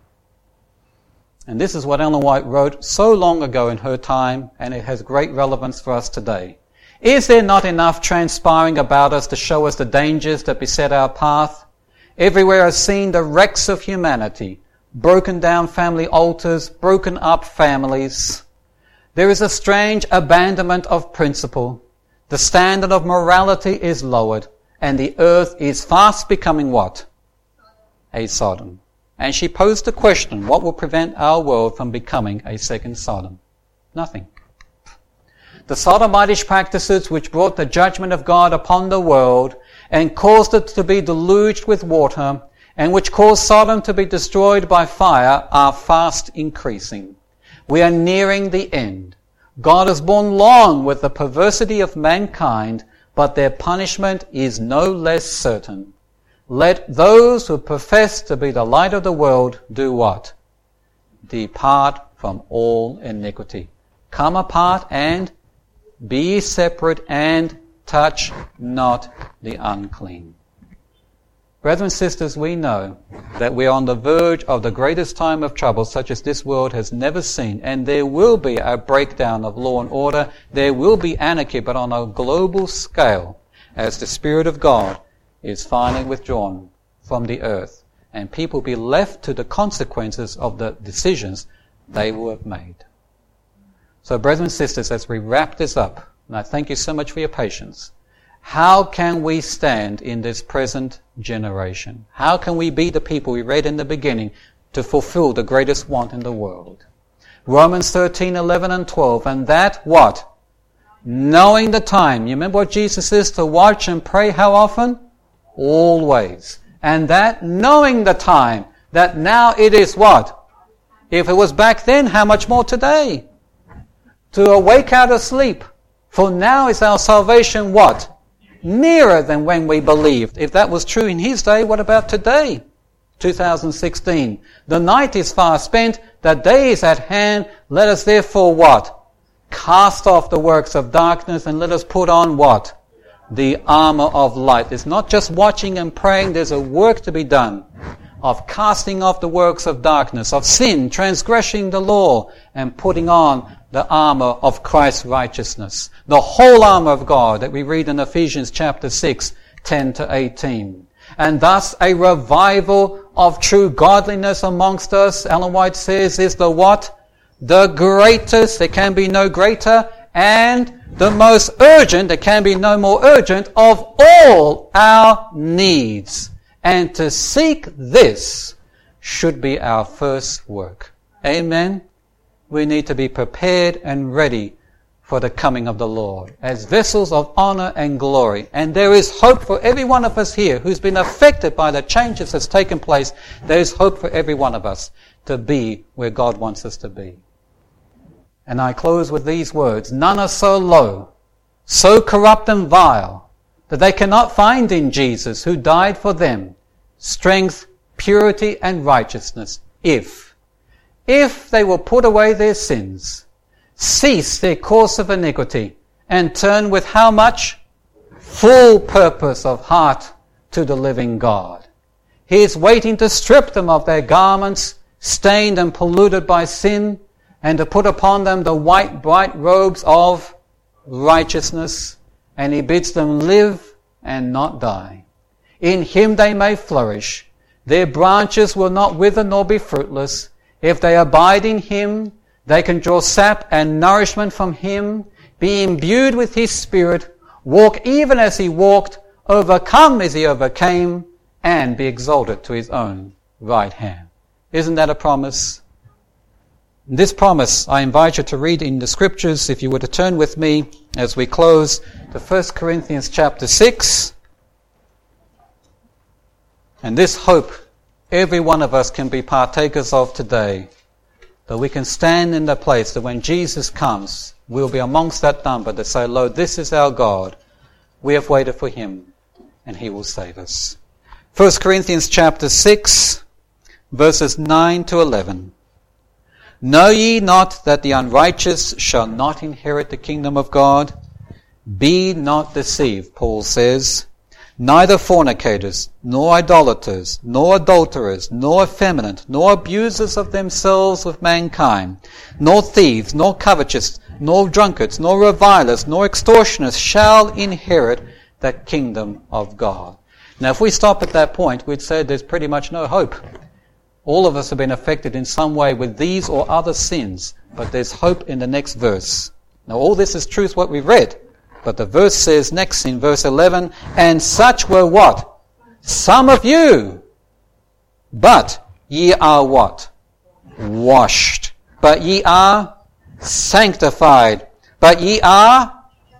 And this is what Ellen White wrote so long ago in her time, and it has great relevance for us today. Is there not enough transpiring about us to show us the dangers that beset our path? Everywhere are seen the wrecks of humanity, broken down family altars, broken up families. There is a strange abandonment of principle. The standard of morality is lowered, and the earth is fast becoming what? A Sodom. And she posed the question, what will prevent our world from becoming a second Sodom? Nothing. The Sodomitish practices which brought the judgment of God upon the world and caused it to be deluged with water and which caused Sodom to be destroyed by fire are fast increasing. We are nearing the end. God has borne long with the perversity of mankind, but their punishment is no less certain. Let those who profess to be the light of the world do what? Depart from all iniquity. Come apart and be separate and touch not the unclean. Brethren and sisters, we know that we are on the verge of the greatest time of trouble such as this world has never seen, and there will be a breakdown of law and order. There will be anarchy, but on a global scale, as the Spirit of God is finally withdrawn from the earth, and people be left to the consequences of the decisions they will have made. So, brethren and sisters, as we wrap this up, and I thank you so much for your patience, How can we stand in this present generation? How can we be the people we read in the beginning to fulfill the greatest want in the world? Romans thirteen, eleven and twelve. And that what? Knowing the time. You remember what Jesus says? To watch and pray how often? Always. And that knowing the time. That now it is what? If it was back then, how much more today? To awake out of sleep. For now is our salvation what? Nearer than when we believed. If that was true in his day, what about today? two thousand sixteen. The night is far spent, the day is at hand. Let us therefore what? Cast off the works of darkness and let us put on what? The armor of light. It's not just watching and praying, there's a work to be done of casting off the works of darkness, of sin, transgressing the law, and putting on the armor of Christ's righteousness. The whole armor of God that we read in Ephesians chapter six, ten to eighteen. And thus a revival of true godliness amongst us, Ellen White says, is the what? The greatest, there can be no greater, and the most urgent, there can be no more urgent, of all our needs. And to seek this should be our first work. Amen? We need to be prepared and ready for the coming of the Lord as vessels of honor and glory. And there is hope for every one of us here who's been affected by the changes that's taken place. There is hope for every one of us to be where God wants us to be. And I close with these words. None are so low, so corrupt and vile, that they cannot find in Jesus, who died for them, strength, purity, and righteousness, if, if they will put away their sins, cease their course of iniquity, and turn with how much? Full purpose of heart to the living God. He is waiting to strip them of their garments, stained and polluted by sin, and to put upon them the white, bright robes of righteousness, and he bids them live and not die. In him they may flourish. Their branches will not wither nor be fruitless. If they abide in him, they can draw sap and nourishment from him, be imbued with his spirit, walk even as he walked, overcome as he overcame, and be exalted to his own right hand. Isn't that a promise? This promise I invite you to read in the scriptures, if you were to turn with me as we close to First Corinthians chapter six. And this hope every one of us can be partakers of today, that we can stand in the place that when Jesus comes, we'll be amongst that number that say, Lo, this is our God. We have waited for him, and he will save us. First Corinthians chapter six, verses nine to eleven. Know ye not that the unrighteous shall not inherit the kingdom of God? Be not deceived, Paul says. Neither fornicators, nor idolaters, nor adulterers, nor effeminate, nor abusers of themselves with mankind, nor thieves, nor covetous, nor drunkards, nor revilers, nor extortioners shall inherit the kingdom of God. Now if we stop at that point, we'd say there's pretty much no hope. All of us have been affected in some way with these or other sins, but there's hope in the next verse. Now all this is truth what we read, but the verse says next in verse eleven, and such were what? Some of you. But ye are what? Washed. But ye are sanctified. But ye are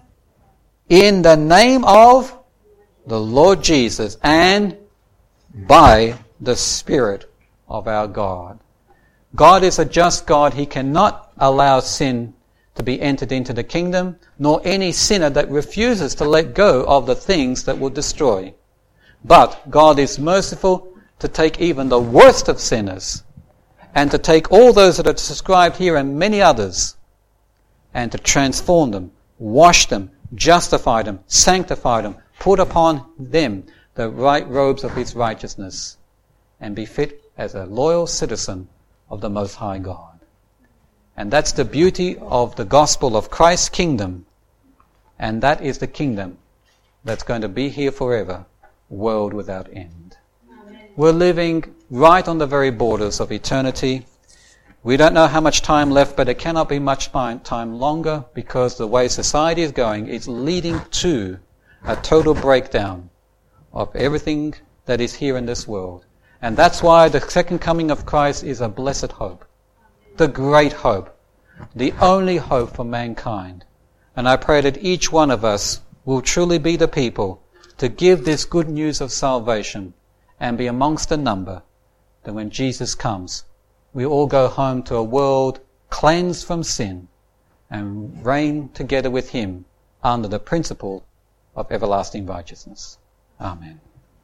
in the name of the Lord Jesus and by the Spirit of our God. God is a just God. He cannot allow sin to be entered into the kingdom, nor any sinner that refuses to let go of the things that will destroy. But God is merciful to take even the worst of sinners and to take all those that are described here and many others and to transform them, wash them, justify them, sanctify them, put upon them the right robes of his righteousness and be fit as a loyal citizen of the Most High God. And that's the beauty of the gospel of Christ's kingdom. And that is the kingdom that's going to be here forever, world without end. Amen. We're living right on the very borders of eternity. We don't know how much time left, but it cannot be much time longer because the way society is going is leading to a total breakdown of everything that is here in this world. And that's why the second coming of Christ is a blessed hope, the great hope, the only hope for mankind. And I pray that each one of us will truly be the people to give this good news of salvation and be amongst the number that when Jesus comes, we all go home to a world cleansed from sin and reign together with him under the principle of everlasting righteousness. Amen.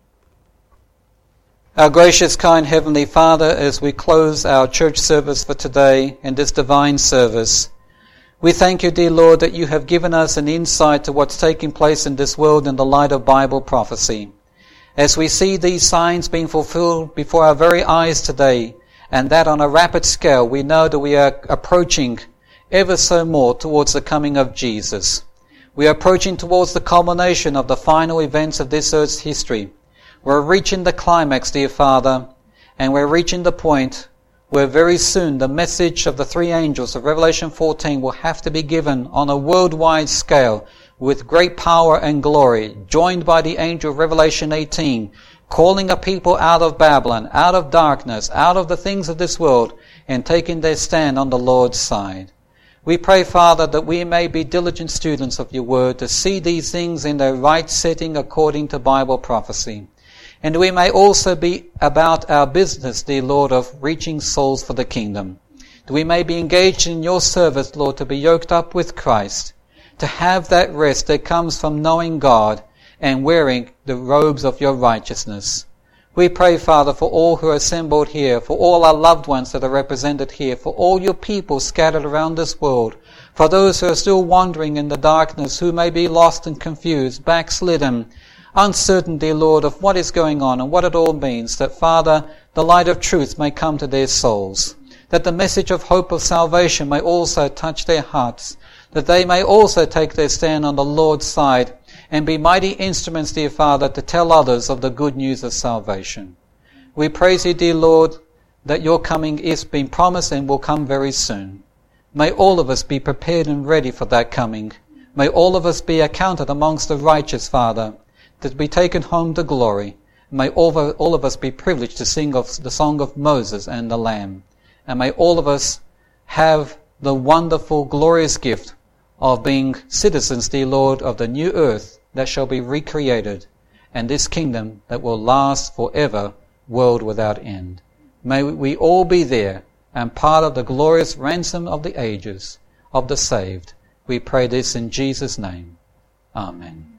Our gracious, kind Heavenly Father, as we close our church service for today in this divine service, we thank you, dear Lord, that you have given us an insight to what's taking place in this world in the light of Bible prophecy. As we see these signs being fulfilled before our very eyes today, and that on a rapid scale, we know that we are approaching ever so more towards the coming of Jesus. We are approaching towards the culmination of the final events of this earth's history. We're reaching the climax, dear Father, and we're reaching the point where very soon the message of the three angels of Revelation fourteen will have to be given on a worldwide scale with great power and glory, joined by the angel of Revelation eighteen, calling a people out of Babylon, out of darkness, out of the things of this world, and taking their stand on the Lord's side. We pray, Father, that we may be diligent students of your word to see these things in their right setting according to Bible prophecy. And we may also be about our business, dear Lord, of reaching souls for the kingdom. That we may be engaged in your service, Lord, to be yoked up with Christ, to have that rest that comes from knowing God and wearing the robes of your righteousness. We pray, Father, for all who are assembled here, for all our loved ones that are represented here, for all your people scattered around this world, for those who are still wandering in the darkness, who may be lost and confused, backslidden, uncertain, dear Lord, of what is going on and what it all means, that, Father, the light of truth may come to their souls, that the message of hope of salvation may also touch their hearts, that they may also take their stand on the Lord's side and be mighty instruments, dear Father, to tell others of the good news of salvation. We praise you, dear Lord, that your coming is being promised and will come very soon. May all of us be prepared and ready for that coming. May all of us be accounted amongst the righteous, Father, to be taken home to glory. May all of, all of us be privileged to sing of the song of Moses and the Lamb. And may all of us have the wonderful, glorious gift of being citizens, dear Lord, of the new earth that shall be recreated, and this kingdom that will last forever, world without end. May we all be there and part of the glorious ransom of the ages, of the saved. We pray this in Jesus' name. Amen.